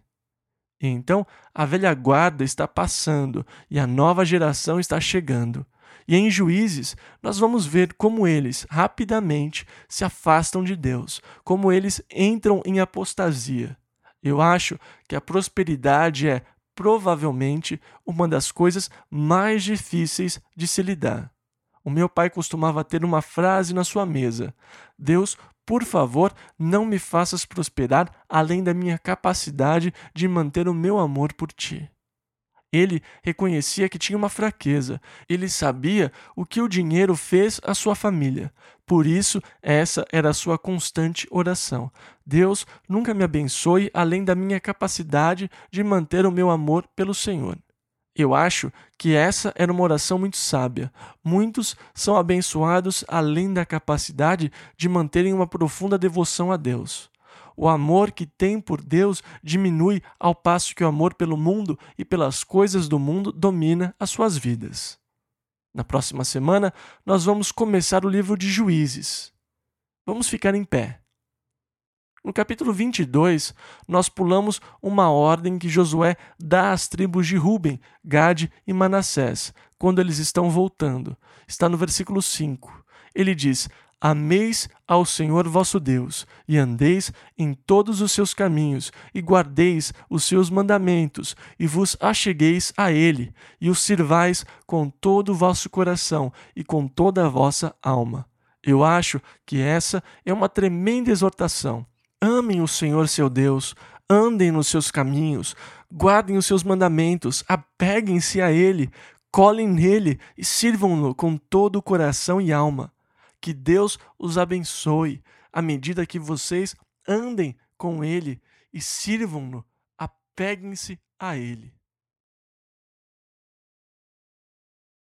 E então a velha guarda está passando e a nova geração está chegando. E em Juízes, nós vamos ver como eles rapidamente se afastam de Deus, como eles entram em apostasia. Eu acho que a prosperidade é, provavelmente, uma das coisas mais difíceis de se lidar. O meu pai costumava ter uma frase na sua mesa: Deus, por favor, não me faças prosperar além da minha capacidade de manter o meu amor por ti. Ele reconhecia que tinha uma fraqueza. Ele sabia o que o dinheiro fez à sua família. Por isso, essa era a sua constante oração. Deus, nunca me abençoe além da minha capacidade de manter o meu amor pelo Senhor. Eu acho que essa era uma oração muito sábia. Muitos são abençoados além da capacidade de manterem uma profunda devoção a Deus. O amor que têm por Deus diminui ao passo que o amor pelo mundo e pelas coisas do mundo domina as suas vidas. Na próxima semana, nós vamos começar o livro de Juízes. Vamos ficar em pé. No capítulo 22, nós pulamos uma ordem que Josué dá às tribos de Ruben, Gade e Manassés, quando eles estão voltando. Está no versículo 5. Ele diz: Ameis ao Senhor vosso Deus, e andeis em todos os seus caminhos, e guardeis os seus mandamentos, e vos achegueis a Ele, e o sirvais com todo o vosso coração e com toda a vossa alma. Eu acho que essa é uma tremenda exortação. Amem o Senhor seu Deus, andem nos seus caminhos, guardem os seus mandamentos, apeguem-se a Ele, colhem nele e sirvam-no com todo o coração e alma. Que Deus os abençoe à medida que vocês andem com Ele e sirvam-no, apeguem-se a Ele.